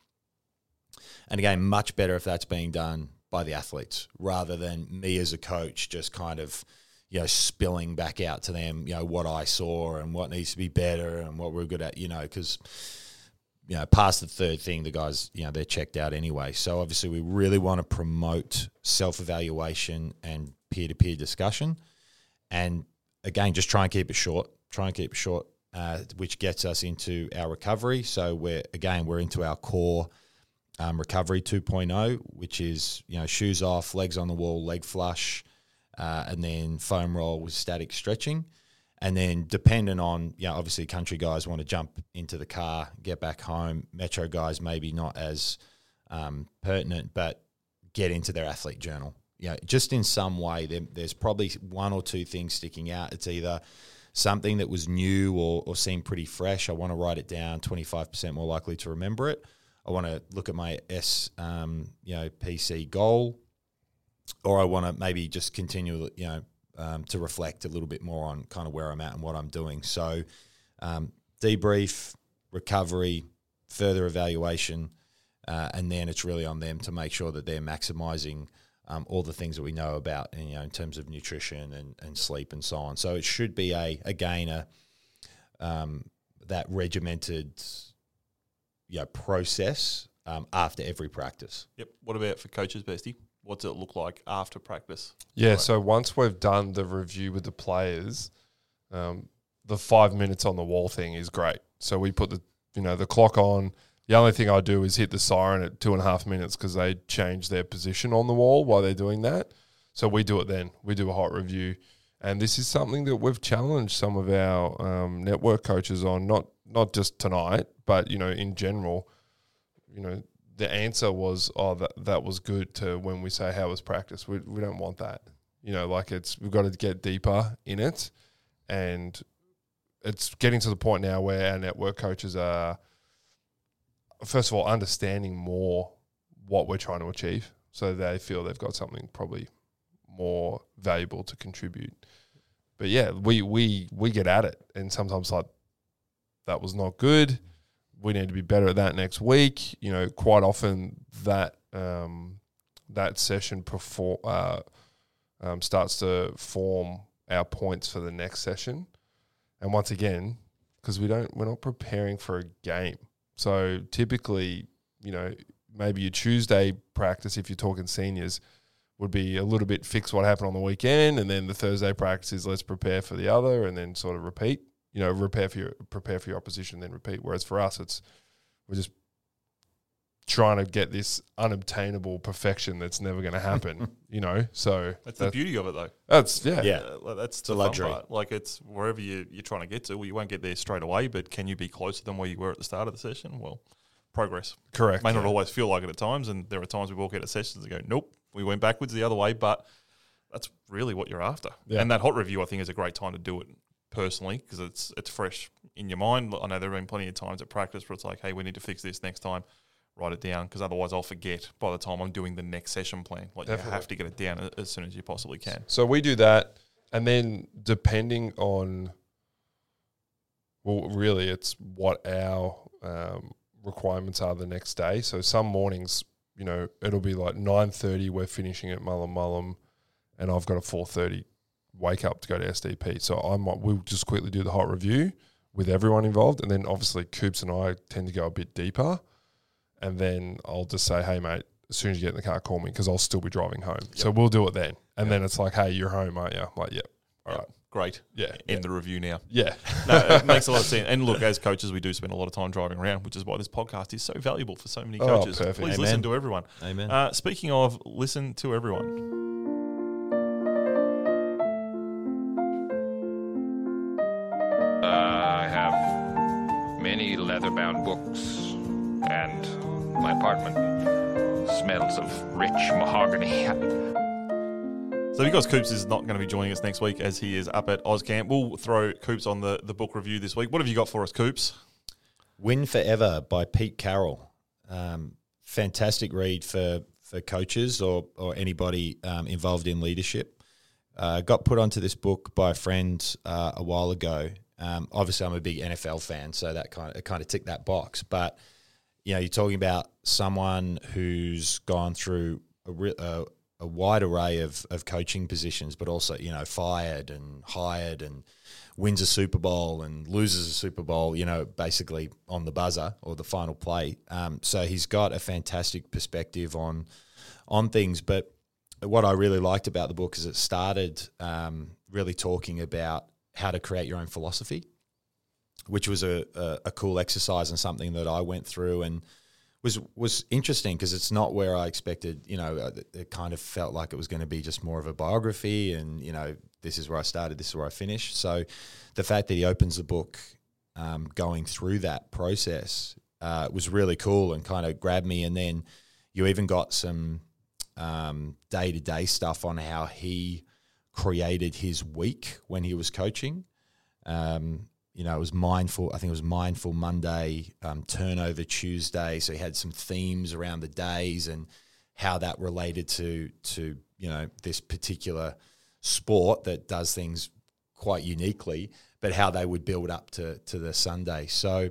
And again, much better if that's being done by the athletes rather than me as a coach just kind of, you know, spilling back out to them, you know, what I saw and what needs to be better and what we're good at, you know, because, you know, past the third thing, the guys, you know, they're checked out anyway. So obviously we really want to promote self-evaluation and peer-to-peer discussion. And again, just try and keep it short, try and keep it short, uh, which gets us into our recovery. So we're, again, we're into our core Um, recovery two point oh, which is, you know, shoes off, legs on the wall, leg flush, uh, and then foam roll with static stretching. And then dependent on, you know, obviously country guys want to jump into the car, get back home. Metro guys maybe not as um, pertinent, but get into their athlete journal. You know, just in some way, there, there's probably one or two things sticking out. It's either something that was new or, or seemed pretty fresh. I want to write it down, twenty-five percent more likely to remember it. I want to look at my S, um, you know, P C goal, or I want to maybe just continue, you know, um, to reflect a little bit more on kind of where I'm at and what I'm doing. So, um, debrief, recovery, further evaluation, uh, and then it's really on them to make sure that they're maximising um, all the things that we know about, and, you know, in terms of nutrition and, and sleep and so on. So it should be a again a um, that regimented, you know, process um, after every practice. Yep. What about for coaches, Bestie? What's it look like after practice? Yeah, Right. So once we've done the review with the players, um, the five minutes on the wall thing is great. So we put the, you know, the clock on. The only thing I do is hit the siren at two and a half minutes because they change their position on the wall while they're doing that. So we do it then. We do a hot review. And this is something that we've challenged some of our um, network coaches on, not not just tonight, but, you know, in general. You know, the answer was, oh, that that was good, to when we say how was practice. We we don't want that. You know, like it's, we've got to get deeper in it. And it's getting to the point now where our network coaches are, first of all, understanding more what we're trying to achieve. So they feel they've got something probably more valuable to contribute. But yeah, we we we get at it, and sometimes like, that was not good. We need to be better at that next week. You know, quite often that um, that session perform uh, um, starts to form our points for the next session. And once again, because we don't, we're not preparing for a game. So typically, you know, maybe your Tuesday practice, if you're talking seniors, would be a little bit fix what happened on the weekend, and then the Thursday practice is let's prepare for the other, and then sort of repeat. You know, prepare for your prepare for your opposition, then repeat. Whereas for us, it's we're just trying to get this unobtainable perfection that's never going to happen. You know, so That's the beauty of it, though. That's yeah, Yeah. Uh, like, that's a the luxury. fun part. Like, it's wherever you, you're trying to get to. Well, you won't get there straight away, but can you be closer than where you were at the start of the session? Well, progress. correct. May not yeah. always feel like it at times, and there are times we walk out of sessions and go, nope, we went backwards the other way, but that's really what you're after. Yeah. And that hot review, I think, is a great time to do it personally, because it's it's fresh in your mind. I know there have been plenty of times at practice where it's like, hey, we need to fix this next time. Write it down, because otherwise I'll forget by the time I'm doing the next session plan. Like, Definitely. you have to get it down as soon as you possibly can. So we do that, and then depending on, well, really, it's what our um, requirements are the next day. So some mornings, you know, it'll be like nine thirty, we're finishing at Mullum Mullum, and I've got a four thirty wake up to go to S D P. So I might, we'll just quickly do the hot review with everyone involved, and then obviously Coops and I tend to go a bit deeper. and then I'll just say, hey, mate, as soon as you get in the car, call me because I'll still be driving home. Yep. So we'll do it then. And yep. then it's like, hey, you're home, aren't you? I'm like, yep. All yep. right. Great. Yeah. End yeah. the review now. Yeah. No, it makes a lot of sense. And look, as coaches, we do spend a lot of time driving around, which is why this podcast is so valuable for so many coaches. Oh, perfect. Please Amen. listen to everyone. Amen. Uh, speaking of listen to everyone. Uh, I have many leather-bound books, and my apartment smells of rich mahogany. So because Coops is not going to be joining us next week as he is up at OzCamp, we'll throw Coops on the, the book review this week. What have you got for us, Coops? Win Forever by Pete Carroll. Um, fantastic read for, for coaches or, or anybody um, involved in leadership. Uh, got put onto this book by a friend uh, a while ago. Um, obviously, I'm a big N F L fan, so that kind of it kind of ticked that box. But you know, you're talking about someone who's gone through a, re- a, a wide array of, of coaching positions, but also, you know, fired and hired and wins a Super Bowl and loses a Super Bowl, you know, basically on the buzzer or the final play. Um, so he's got a fantastic perspective on on things. But what I really liked about the book is it started um, really talking about how to create your own philosophy, which was a, a, a cool exercise and something that I went through and was was interesting because it's not where I expected. You know, it kind of felt like it was going to be just more of a biography and, you know, this is where I started, this is where I finished. So the fact that he opens the book um, going through that process uh, was really cool and kind of grabbed me. And then you even got some um, day-to-day stuff on how he created his week when he was coaching. Um, you know, it was mindful. I think it was Mindful Monday, um, Turnover Tuesday. So he had some themes around the days and how that related to, to you know, this particular sport that does things quite uniquely, but how they would build up to, to the Sunday. So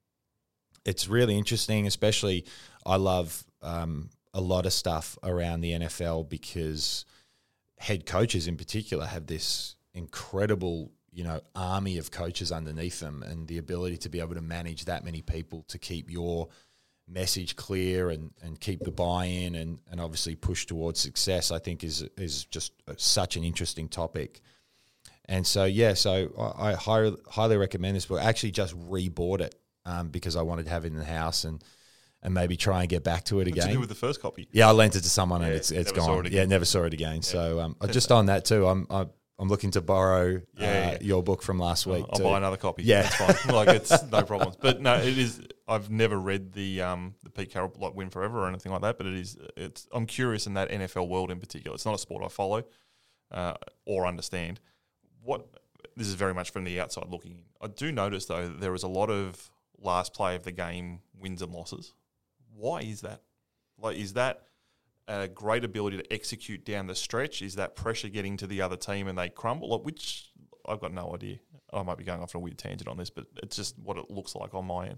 it's really interesting, especially I love um, a lot of stuff around the N F L because head coaches in particular have this incredible, you know, army of coaches underneath them, and the ability to be able to manage that many people to keep your message clear and, and keep the buy-in and, and obviously push towards success, I think is is just such an interesting topic. And so, yeah, so I, I highly, highly recommend this book. I actually just rebought it um, because I wanted to have it in the house and and maybe try and get back to it again. What'd you do with the first copy? Yeah, I lent it to someone yeah, and it's it's gone. It yeah, never saw it again. Yeah. So um, just on that too, I'm I'm, I'm looking to borrow yeah, uh, yeah. your book from last week. I'll too. buy another copy. Yeah, that's fine. Like it's no problems. But no, it is. I've never read the um the Pete Carroll like Win Forever or anything like that. But it is. It's. I'm curious in that N F L world in particular. It's not a sport I follow uh, or understand. What this is very much from the outside looking in. I do notice though there is a lot of last play of the game wins and losses. Why is that? Like, is that a great ability to execute down the stretch? Is that pressure getting to the other team and they crumble? Like, which I've got no idea. I might be going off on a weird tangent on this, but it's just what it looks like on my end.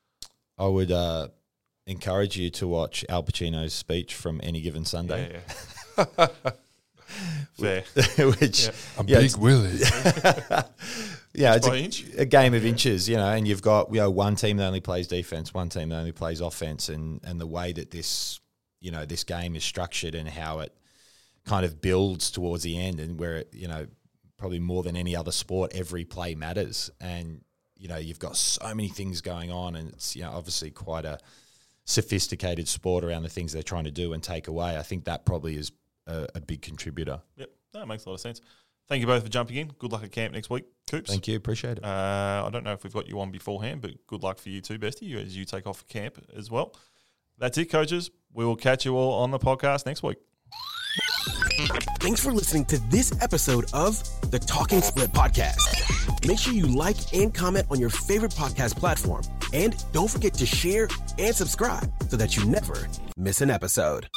I would uh, encourage you to watch Al Pacino's speech from Any Given Sunday. Yeah, yeah. Fair. Which, yeah. A yeah, big Willie. Yeah, inch it's a, a game of inches, you know, and you've got, you know, one team that only plays defense, one team that only plays offense, and and the way that this, you know, this game is structured and how it kind of builds towards the end, and where it, you know, probably more than any other sport, every play matters, and you know, you've got so many things going on, and it's, you know, obviously quite a sophisticated sport around the things they're trying to do and take away. I think that probably is a, a big contributor. Yep, that makes a lot of sense. Thank you both for jumping in. Good luck at camp next week, Coops. Thank you. Appreciate it. Uh, I don't know if we've got you on beforehand, but good luck for you too, Bestie, as you take off for camp as well. That's it, coaches. We will catch you all on the podcast next week. Thanks for listening to this episode of the Talking Split Podcast. Make sure you like and comment on your favorite podcast platform. And don't forget to share and subscribe so that you never miss an episode.